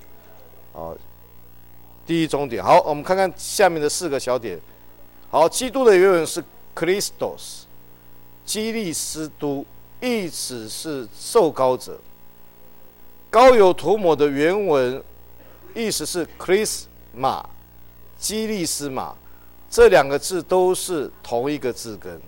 第一重点。好，我们看看下面的4个小点。好，基督的原文是 Christos， 基利斯都，意思是受膏者。膏油涂抹的原文意思是 Chrisma， 基利斯玛，这2个字都是同一个字根。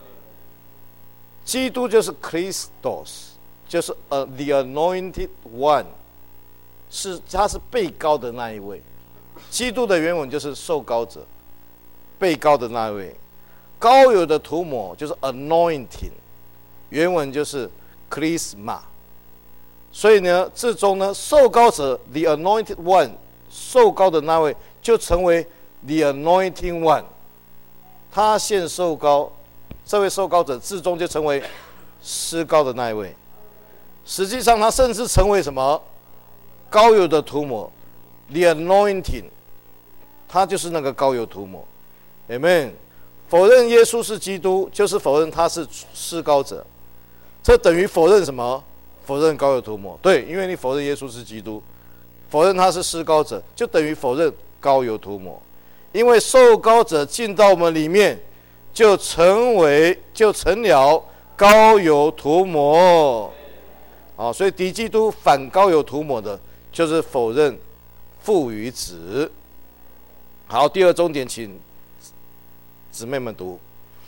基督就是 Christos， 就是 the anointed one， 他是被膏的那一位。基督的原文就是受膏者，被膏的那一位。膏油的涂抹就是 anointing， 原文就是 Chrisma。所以呢，至终呢，受膏者 the anointed one， 受膏的那位就成为 the anointing one， 他现受膏，这位受膏者至终就成为施膏的那一位。实际上他甚至成为什么？膏油的涂抹 the anointing， 他就是那个膏油涂抹。 Amen。 否认耶稣是基督，就是否认他是施膏者，这等于否认什么？否认膏油涂抹。对，因为你否认耶稣是基督，否认他是施膏者，就等于否认膏油涂抹。 因为受膏者进到我们里面，就成了膏油涂抹。所以敌基督反膏油涂抹的，就是否认父与子。好，第二重点，请姊妹们读。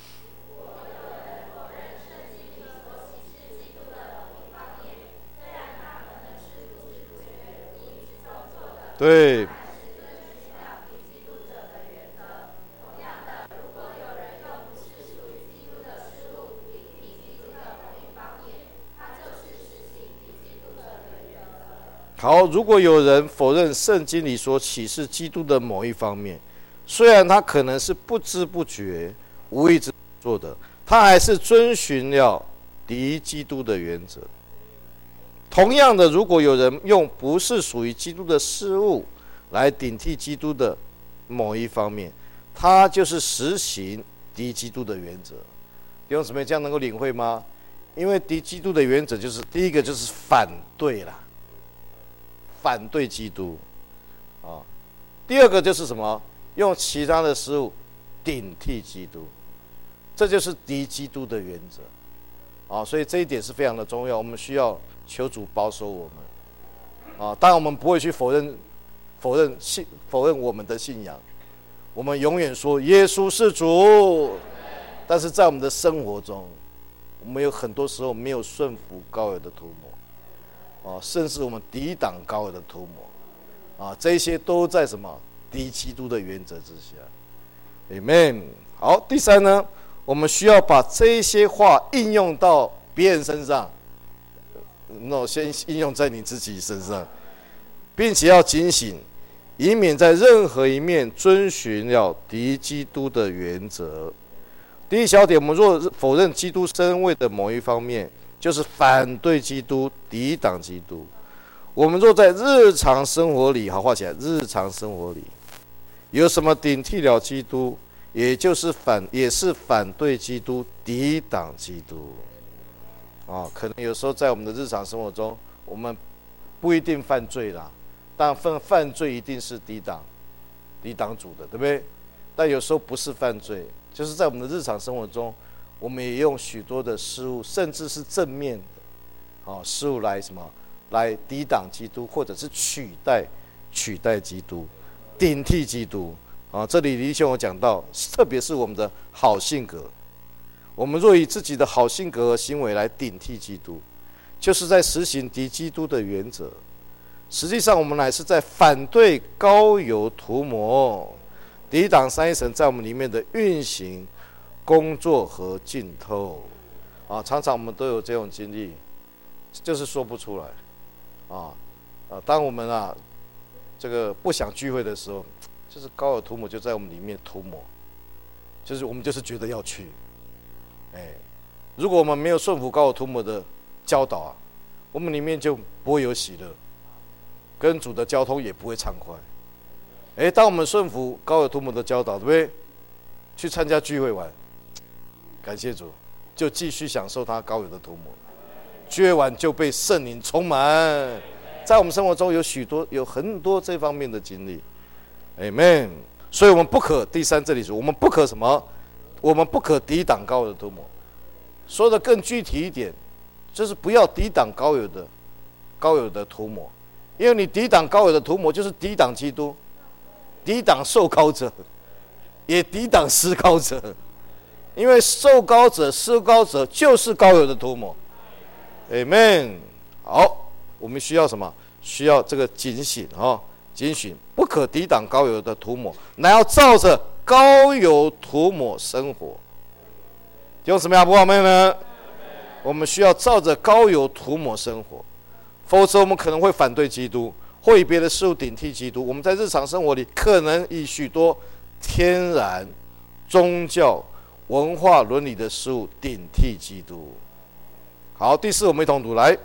对。好，如果有人否认圣经里所启示基督的某一方面，虽然他可能是不知不觉、无意之做的，他还是遵循了敌基督的原则。同样的，如果有人用不是属于基督的事物来顶替基督的某一方面，他就是实行敌基督的原则。弟兄姊妹，这样能够领会吗？因为敌基督的原则就是第一个就是反对啦，反对基督第二个就是什么？用其他的事物顶替基督，这就是敌基督的原则所以这一点是非常的重要，我们需要求主保守我们当然我们不会去否认我们的信仰，我们永远说耶稣是主，但是在我们的生活中，我们有很多时候没有顺服膏油的涂抹甚至我们抵挡膏油的涂抹这些都在什么敌基督的原则之下。 Amen。 好，第三呢，我们需要把这些话应用到别人身上，先应用在你自己身上，并且要警醒，以免在任何一面遵循了敌基督的原则。第一小点，我们若否认基督身位的某一方面，就是反对基督、抵挡基督。我们若在日常生活里，好，画起来，日常生活里有什么顶替了基督，也是反对基督、抵挡基督可能有时候在我们的日常生活中，我们不一定犯罪啦，但犯罪一定是抵挡主的，对不对？但有时候不是犯罪，就是在我们的日常生活中，我们也用许多的事物，甚至是正面的事物来什么？来抵挡基督，或者是取代基督，顶替基督这里李兄有讲到，特别是我们的好性格，我们若以自己的好性格和行为来顶替基督，就是在实行敌基督的原则。实际上我们乃是在反对膏油涂抹，抵挡三一神在我们里面的运行、工作和浸透常常我们都有这种经历，就是说不出来当我们这个不想聚会的时候，就是膏油涂抹就在我们里面涂抹，就是我们就是觉得要去如果我们没有顺服膏油涂抹的教导我们里面就不会有喜乐，跟主的交通也不会畅快当我们顺服膏油涂抹的教导，对不对？去参加聚会完，感谢主，就继续享受他膏油的涂抹，聚会完就被圣灵充满。在我们生活中有很多这方面的经历 Amen。 所以我们不可，第三这里说我们不可什么？我们不可抵挡膏油的涂抹。说的更具体一点，就是不要抵挡膏油的涂抹，因为你抵挡膏油的涂抹，就是抵挡基督，抵挡受膏者，也抵挡施膏者。因为受膏者、施膏者就是膏油的涂抹 Amen。 好，我们需要什么？需要这个警醒警醒，不可抵挡膏油的涂抹，乃要照着膏油涂抹生活。用什么样不好妹呢？我们需要照着膏油涂抹生活，否则我们可能会反对基督，或以别的事物顶替基督。我们在日常生活里可能以许多天然、宗教、文化、伦理的事物顶替基督。好，第四，我们一同读来。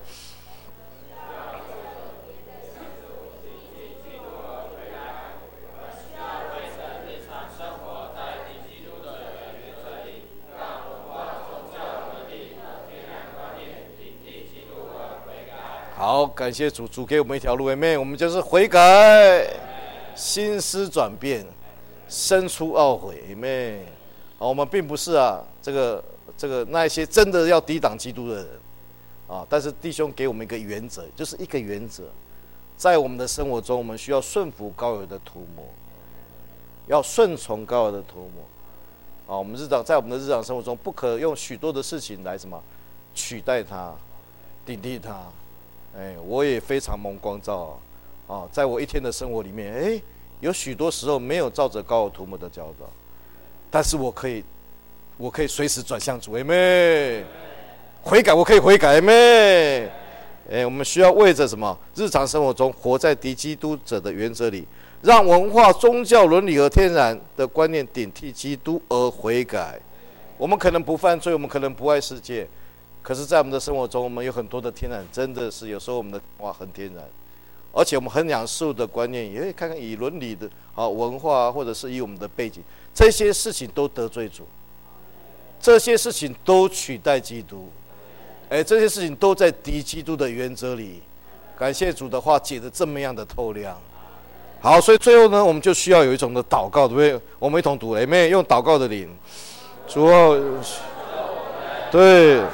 好，感谢主给我们一条路，Amen。我们就是悔改，心思转变， 生出懊悔。阿们。我们并不是这个那一些真的要抵挡基督的人但是弟兄给我们一个原则，就是一个原则，在我们的生活中，我们需要顺服膏油的涂抹，要顺从膏油的涂抹我们在我们的日常生活中，不可用许多的事情来什么取代它、顶替它。我也非常蒙光照在我一天的生活里面，有许多时候没有照着膏油涂抹的教导，但是我可以随时转向主，阿们。悔改，我可以悔改，阿们。我们需要为着什么？日常生活中活在敌基督者的原则里，让文化、宗教、伦理和天然的观念顶替基督而悔改。我们可能不犯罪，我们可能不爱世界，可是在我们的生活中，我们有很多的天然，真的是有时候我们的很天然，而且我们很讲事的观念，也会看看以伦理的文化，或者是以我们的背景，这些事情都得罪主，这些事情都取代基督，这些事情都在敌基督的原则里。感谢主的话解得这么样的透亮。好，所以最后呢，我们就需要有一种的祷告，对不对？我们一同读，没有用祷告的灵，主啊，对，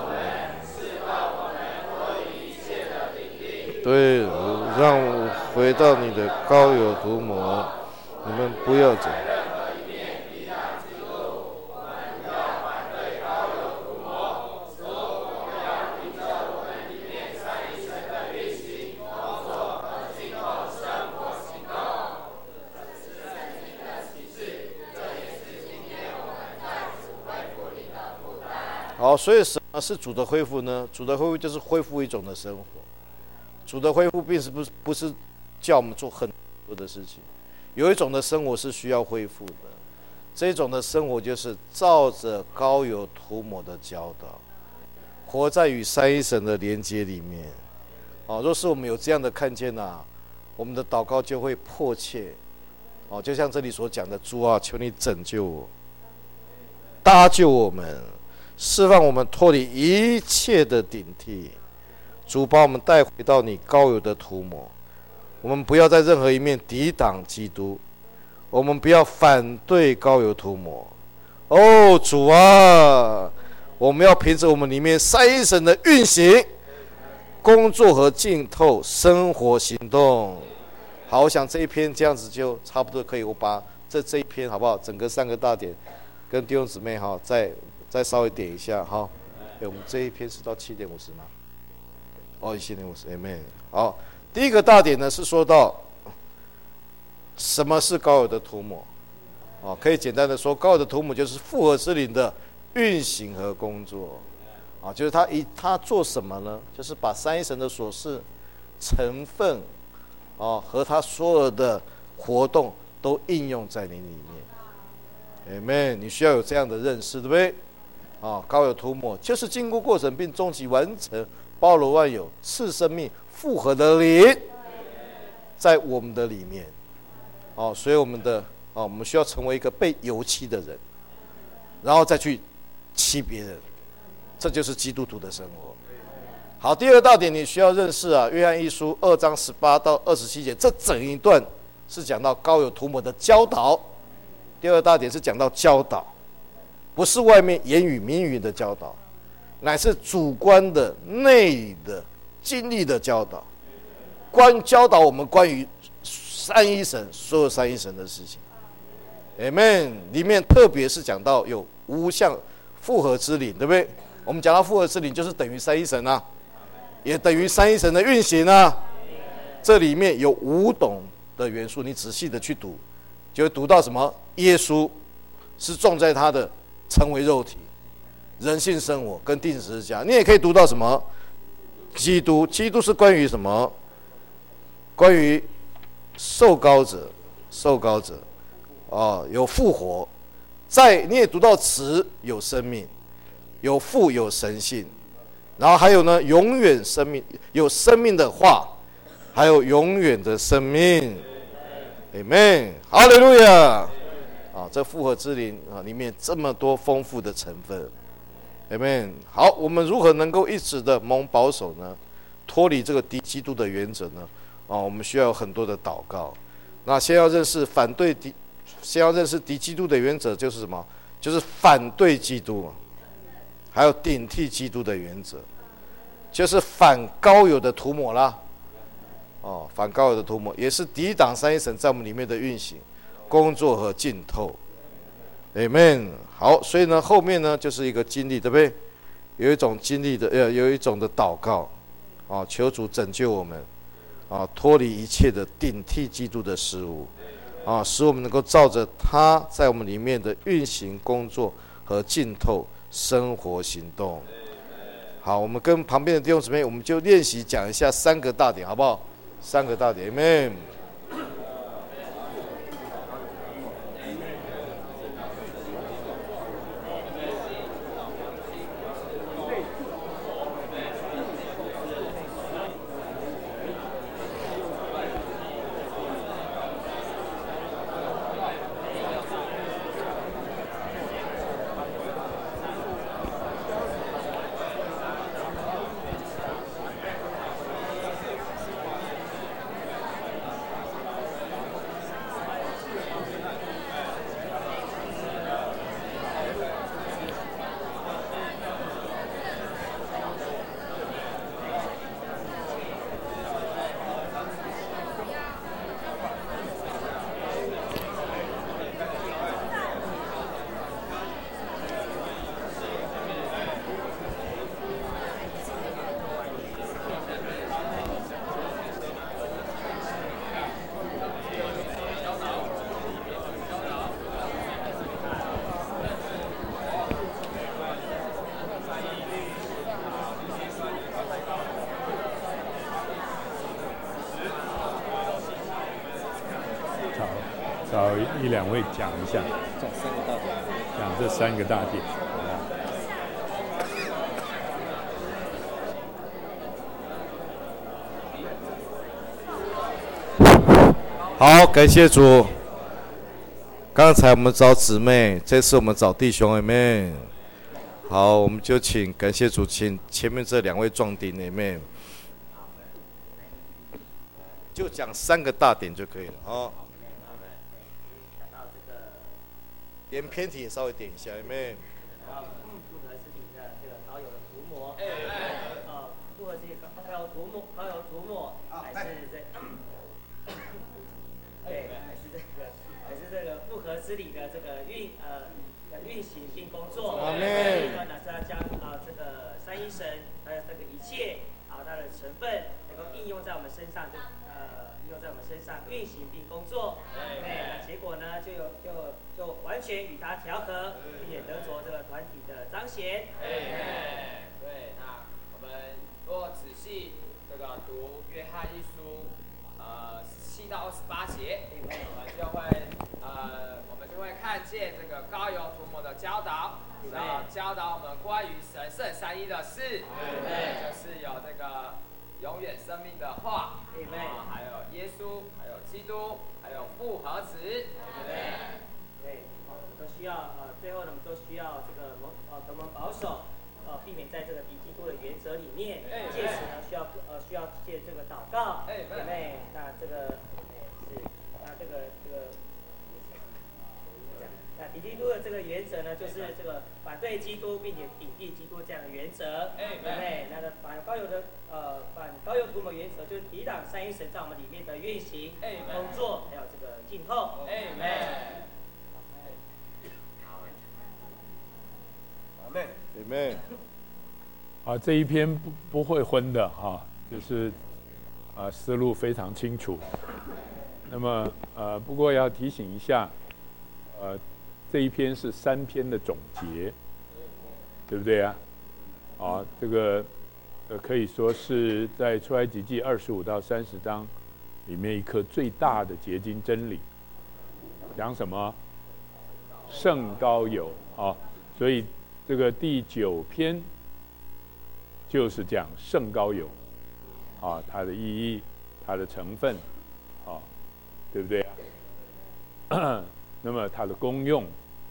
对，让我回到你的膏油涂抹，你们不要走。好，所以什么是主的恢复呢？主的恢复就是恢复一种的生活。主的恢复并不是叫我们做很多的事情，有一种的生活是需要恢复的。这种的生活就是照着膏油涂抹的教导，活在与三一神的连接里面。若是我们有这样的看见我们的祷告就会迫切。就像这里所讲的，主啊，求你拯救我，搭救我们，释放我们脱离一切的顶替。主把我们带回到你膏油的涂抹，我们不要在任何一面抵挡基督，我们不要反对膏油涂抹。主啊，我们要凭着我们里面三一神的运行、工作和浸透生活行动。好，我想这一篇这样子就差不多可以，我把这一篇好不好？整个3个大点跟弟兄姊妹再稍微点一下哈。我们这一篇是到7:50吗？7:50 Amen。 好，第一个大点呢是说到什么是膏油的涂抹。可以简单的说，膏油的涂抹就是复合之灵的运行和工作。就是他做什么呢？就是把三一神的所事、成分和他所有的活动都应用在你里面。Amen。 你需要有这样的认识，对不对？膏油涂抹就是经过过程并终极完成，包罗万有，赐生命复合的灵在我们的里面。所以我们需要成为一个被油漆的人，然后再去漆别人，这就是基督徒的生活。好，第二个大点你需要认识约翰一书2章18到27节，这整一段是讲到膏油涂抹的教导。第二个大点是讲到教导，不是外面言语明语的教导，乃是主观的内里的经历的教导，教导我们关于三一神所有三一神的事情。Amen。 里面特别是讲到有无相复合之灵，对不对？我们讲到复合之灵就是等于三一神也等于三一神的运行这里面有5种的元素，你仔细的去读，就会读到什么？耶稣是种在他的成为肉体、人性生活跟钉十字架。你也可以读到什么？基督是关于什么？关于受膏者，有复活。你也读到子有生命，有父有神性，然后还有呢，永远生命，有生命的话，还有永远的生命。Amen。 哈利路亚。这复合之灵里面这么多丰富的成分。Amen。 好，我们如何能够一直的蒙保守呢？脱离这个敌基督的原则呢？我们需要有很多的祷告。那先要认识反对先要认识敌基督的原则就是什么？就是反对基督，还有顶替基督的原则，就是反高油的涂抹啦。反高油的涂抹也是抵挡三一神在我们里面的运行、工作和浸透。Amen。好，所以呢，后面呢就是一个经历，对不对？有一种经历的，有一种的祷告，求主拯救我们，脱离一切的顶替基督的事物，使我们能够照着他在我们里面的运行、工作和浸透生活行动。好，我们跟旁边的弟兄姊妹，我们就练习讲一下3个大点，好不好？3个大点 ，Amen。 找1、2位讲一下，讲这3个大点。 好，感谢主。刚才我们找姊妹，这次我们找弟兄，Amen。好，我们就请感谢主，请前面这2位壮丁，Amen。就讲3个大点就可以了，连偏题也稍微点一下，Amen。 复合肢体的这个高油的涂抹，复合肢体高油涂抹，还是这个复合肢体的这个运行并工作。 Amen。 那是要将这个三一神还有这个一切它的成分能够应用在我们身上，运行并工作。那结果呢，就完全与它调和，并且得着这个团体的彰显。 对，那我们如果仔细这个读约翰一书，17到28节，我们就会看见这个高油涂抹的教导，然后教导我们关于神圣三一的事，就是有这个永远生命的话，还有耶稣，还有基督，还有复合子， 对，都需要最后呢，我们都需要这个我们保守，避免在这个敌基督的原则里面，借此呢需要借这个祷告，那这个那敌基督的这个原则呢，就是这个反对基督，并且顶替基督这样的原则，那个反高油涂抹原则就是抵挡三一神在我们里面的运行、工作，还有这个静候。 Amen。 这一篇不会昏的就是思路非常清楚。那么不过要提醒一下，这一篇是3篇的总结，对不对啊？这个可以说是在出埃及记25到30章里面一颗最大的结晶真理。讲什么？圣膏油所以这个第9篇就是讲圣膏油它的意义、它的成分对不对啊？那么它的功用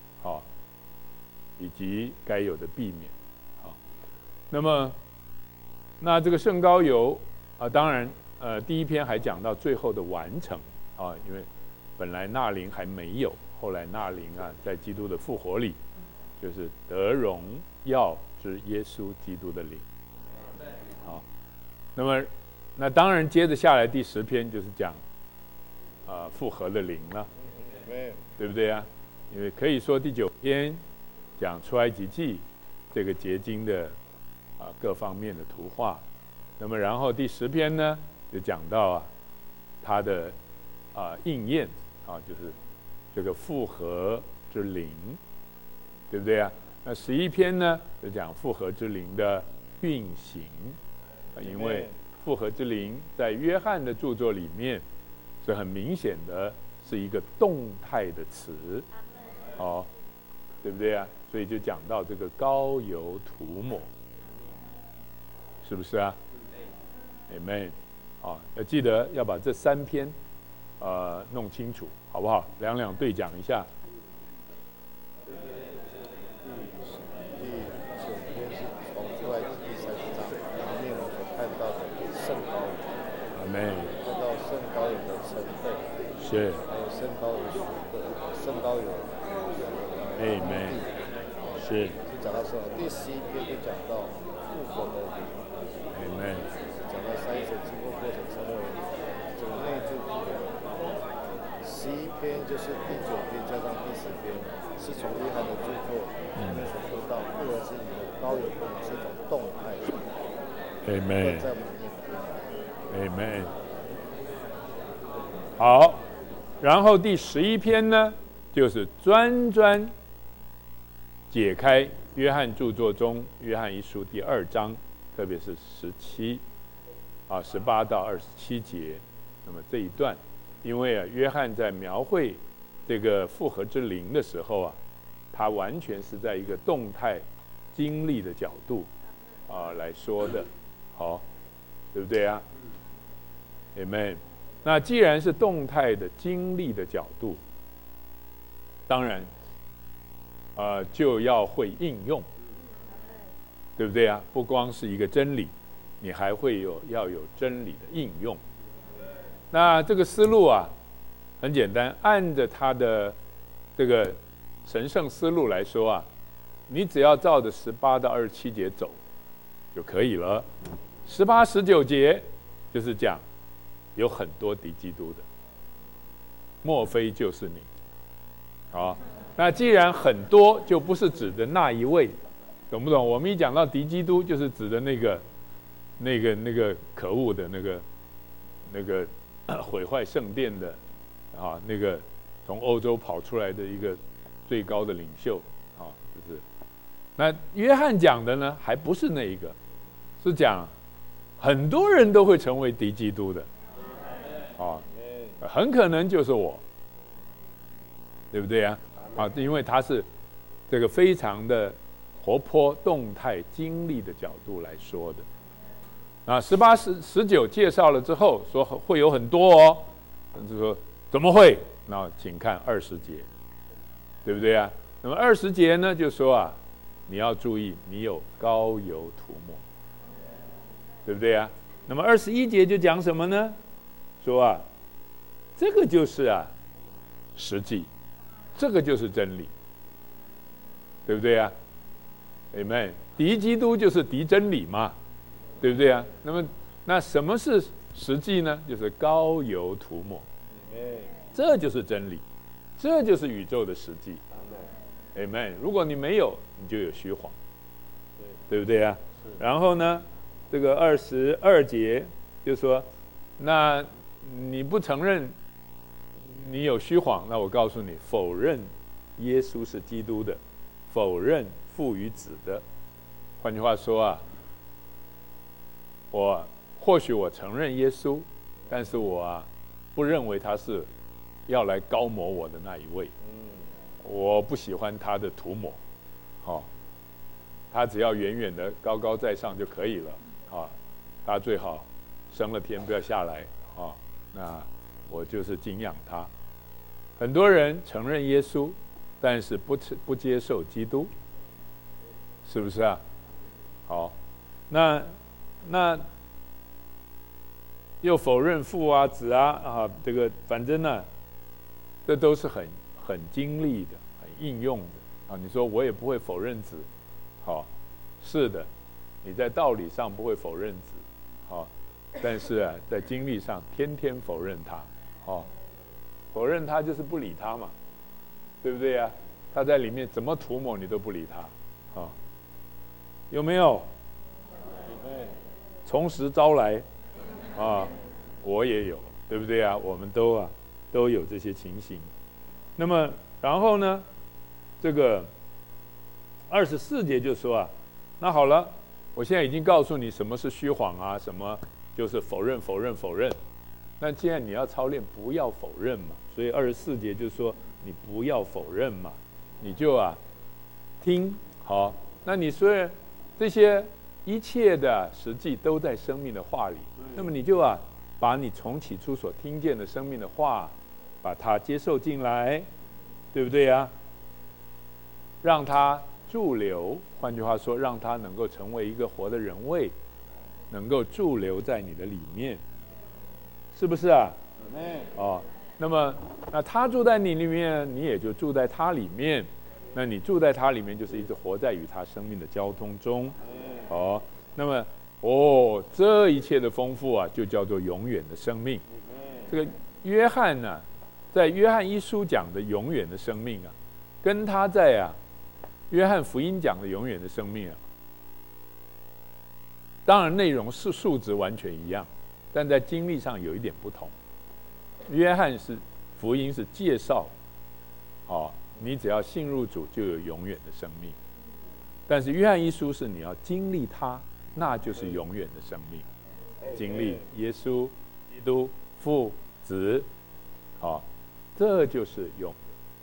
以及该有的避免那么那这个圣膏油当然第1篇还讲到最后的完成因为本来那灵还没有，后来那灵啊，在基督的复活里，就是得荣耀之耶稣基督的灵。好，那么那当然接着下来第10篇就是讲复活的灵了，对不对啊？因为可以说第9篇讲出埃及记这个结晶的各方面的图画，那么然后第10篇呢就讲到它的应验就是这个复活之灵，对不对啊？那11篇呢就讲复活之灵的运行，因为复活之灵在约翰的著作里面是很明显的是一个动态的词，对不对啊？所以就讲到这个膏油涂抹，是不是啊 ？Amen。要记得要把这3篇弄清楚，好不好？两对讲一下。 第9篇是从出来第3章里面我们所看到的圣膏油， Amen。 看到圣膏油的成分， 是， 还有圣膏油的圣膏油 Amen。是。 就讲到说，第11篇就讲到复活的灵 ，Amen。 讲到3一神经过过程成为这个内住的11篇就是第9篇加上第10篇，是从约翰的著作所说到复活之灵的膏油功能是一种动态的 ，Amen。 在我们里面 Amen。好，然后第11篇呢，就是专解开约翰著作中约翰一书第2章，特别是18到27节。那么这一段，因为约翰在描绘这个复活之灵的时候他完全是在一个动态经历的角度来说的，好，对不对啊 ？Amen。那既然是动态的经历的角度，当然就要会应用，对不对啊？不光是一个真理，你还会要有真理的应用。那这个思路很简单，按着他的这个神圣思路来说你只要照着18到27节走就可以了。18、19节就是讲有很多敌基督的，莫非就是你？好，那既然很多，就不是指的那一位，懂不懂？我们一讲到敌基督，就是指的那个可恶的那个毁坏圣殿的那个从欧洲跑出来的一个最高的领袖就是。那约翰讲的呢，还不是那一个，是讲很多人都会成为敌基督的，很可能就是我，对不对啊？因为他是这个非常的活泼、动态、经历的角度来说的。18、19介绍了之后，说会有很多就说怎么会？那请看20节，对不对啊？那么20节呢，就说你要注意，你有膏油涂抹，对不对啊？那么21节就讲什么呢？说这个就是实际，这个就是真理，对不对啊 ？Amen。敌基督就是敌真理嘛，对不对啊？那什么是实际呢？就是膏油涂抹，这就是真理，这就是宇宙的实际。Amen。如果你没有，你就有虚谎，对不对啊？然后呢，这个22节就说，那你不承认你有虚谎，那我告诉你，否认耶稣是基督的，否认父与子的。换句话说或许我承认耶稣，但是我不认为他是要来膏抹我的那一位。我不喜欢他的涂抹，他只要远远的高高在上就可以了，他最好升了天不要下来，那我就是敬仰他。很多人承认耶稣，但是不接受基督，是不是啊？好，那又否认父子这个反正呢， 这都是很经历的、很应用的啊。你说我也不会否认子，好，是的，你在道理上不会否认子，好，但是啊，在经历上天天否认他，好，否认他就是不理他嘛，对不对呀？他在里面怎么涂抹你都不理他，啊，有没有？从实招来，啊，我也有，对不对啊？我们都有这些情形。那么然后呢，这个24节就说啊，那好了，我现在已经告诉你什么是虚谎啊，什么就是否认。那既然你要操练，不要否认嘛，所以24节就说你不要否认嘛，你就听好。那你虽然这些一切的实际都在生命的话里，那么你就把你从起初所听见的生命的话，把它接受进来，对不对呀？让它驻留，换句话说，让它能够成为一个活的人位，能够驻留在你的里面，是不是啊？哦，那么那他住在你里面，你也就住在他里面。那你住在他里面，就是一直活在与他生命的交通中。哦，那么这一切的丰富就叫做永远的生命。这个约翰呢，在约翰一书讲的永远的生命跟他在约翰福音讲的永远的生命当然内容是数值完全一样，但在经历上有一点不同。约翰福音是介绍，你只要信入主就有永远的生命，但是约翰一书是你要经历它，那就是永远的生命。经历耶稣基督父子，这就是永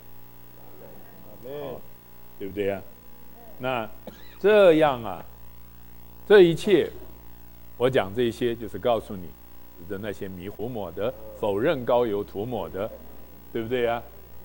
远，对不对呀？那这样这一切我讲这些就是告诉你的那些迷糊抹的、否认膏油涂抹的，对不对呀？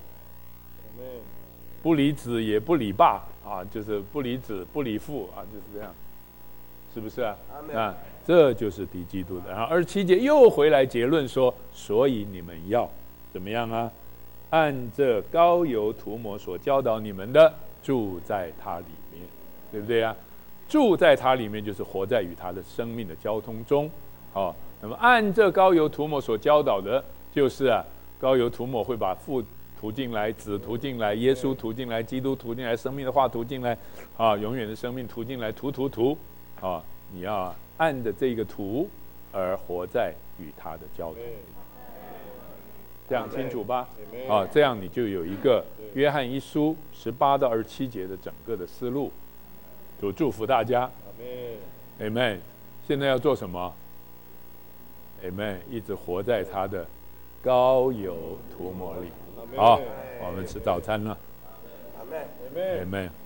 不理子也不理爸就是不理子不理父就是这样，是不是啊？这就是敌基督的。然后27节又回来结论说，所以你们要怎么样按这膏油涂抹所教导你们的，住在他里面，对不对呀？住在他里面就是活在与他的生命的交通中。那么按这膏油涂抹所教导的，就是膏油涂抹会把父涂进来，子涂进来，耶稣涂进来，基督涂进来，生命的话涂进来，永远的生命涂进来，涂，你要按着这个图而活在与他的交通里，这样清楚吧？这样你就有一个约翰一书18到27节的整个的思路。主祝福大家。Amen。现在要做什么？ Amen， 一直活在他的膏油涂抹里。好，我们吃早餐了。Amen。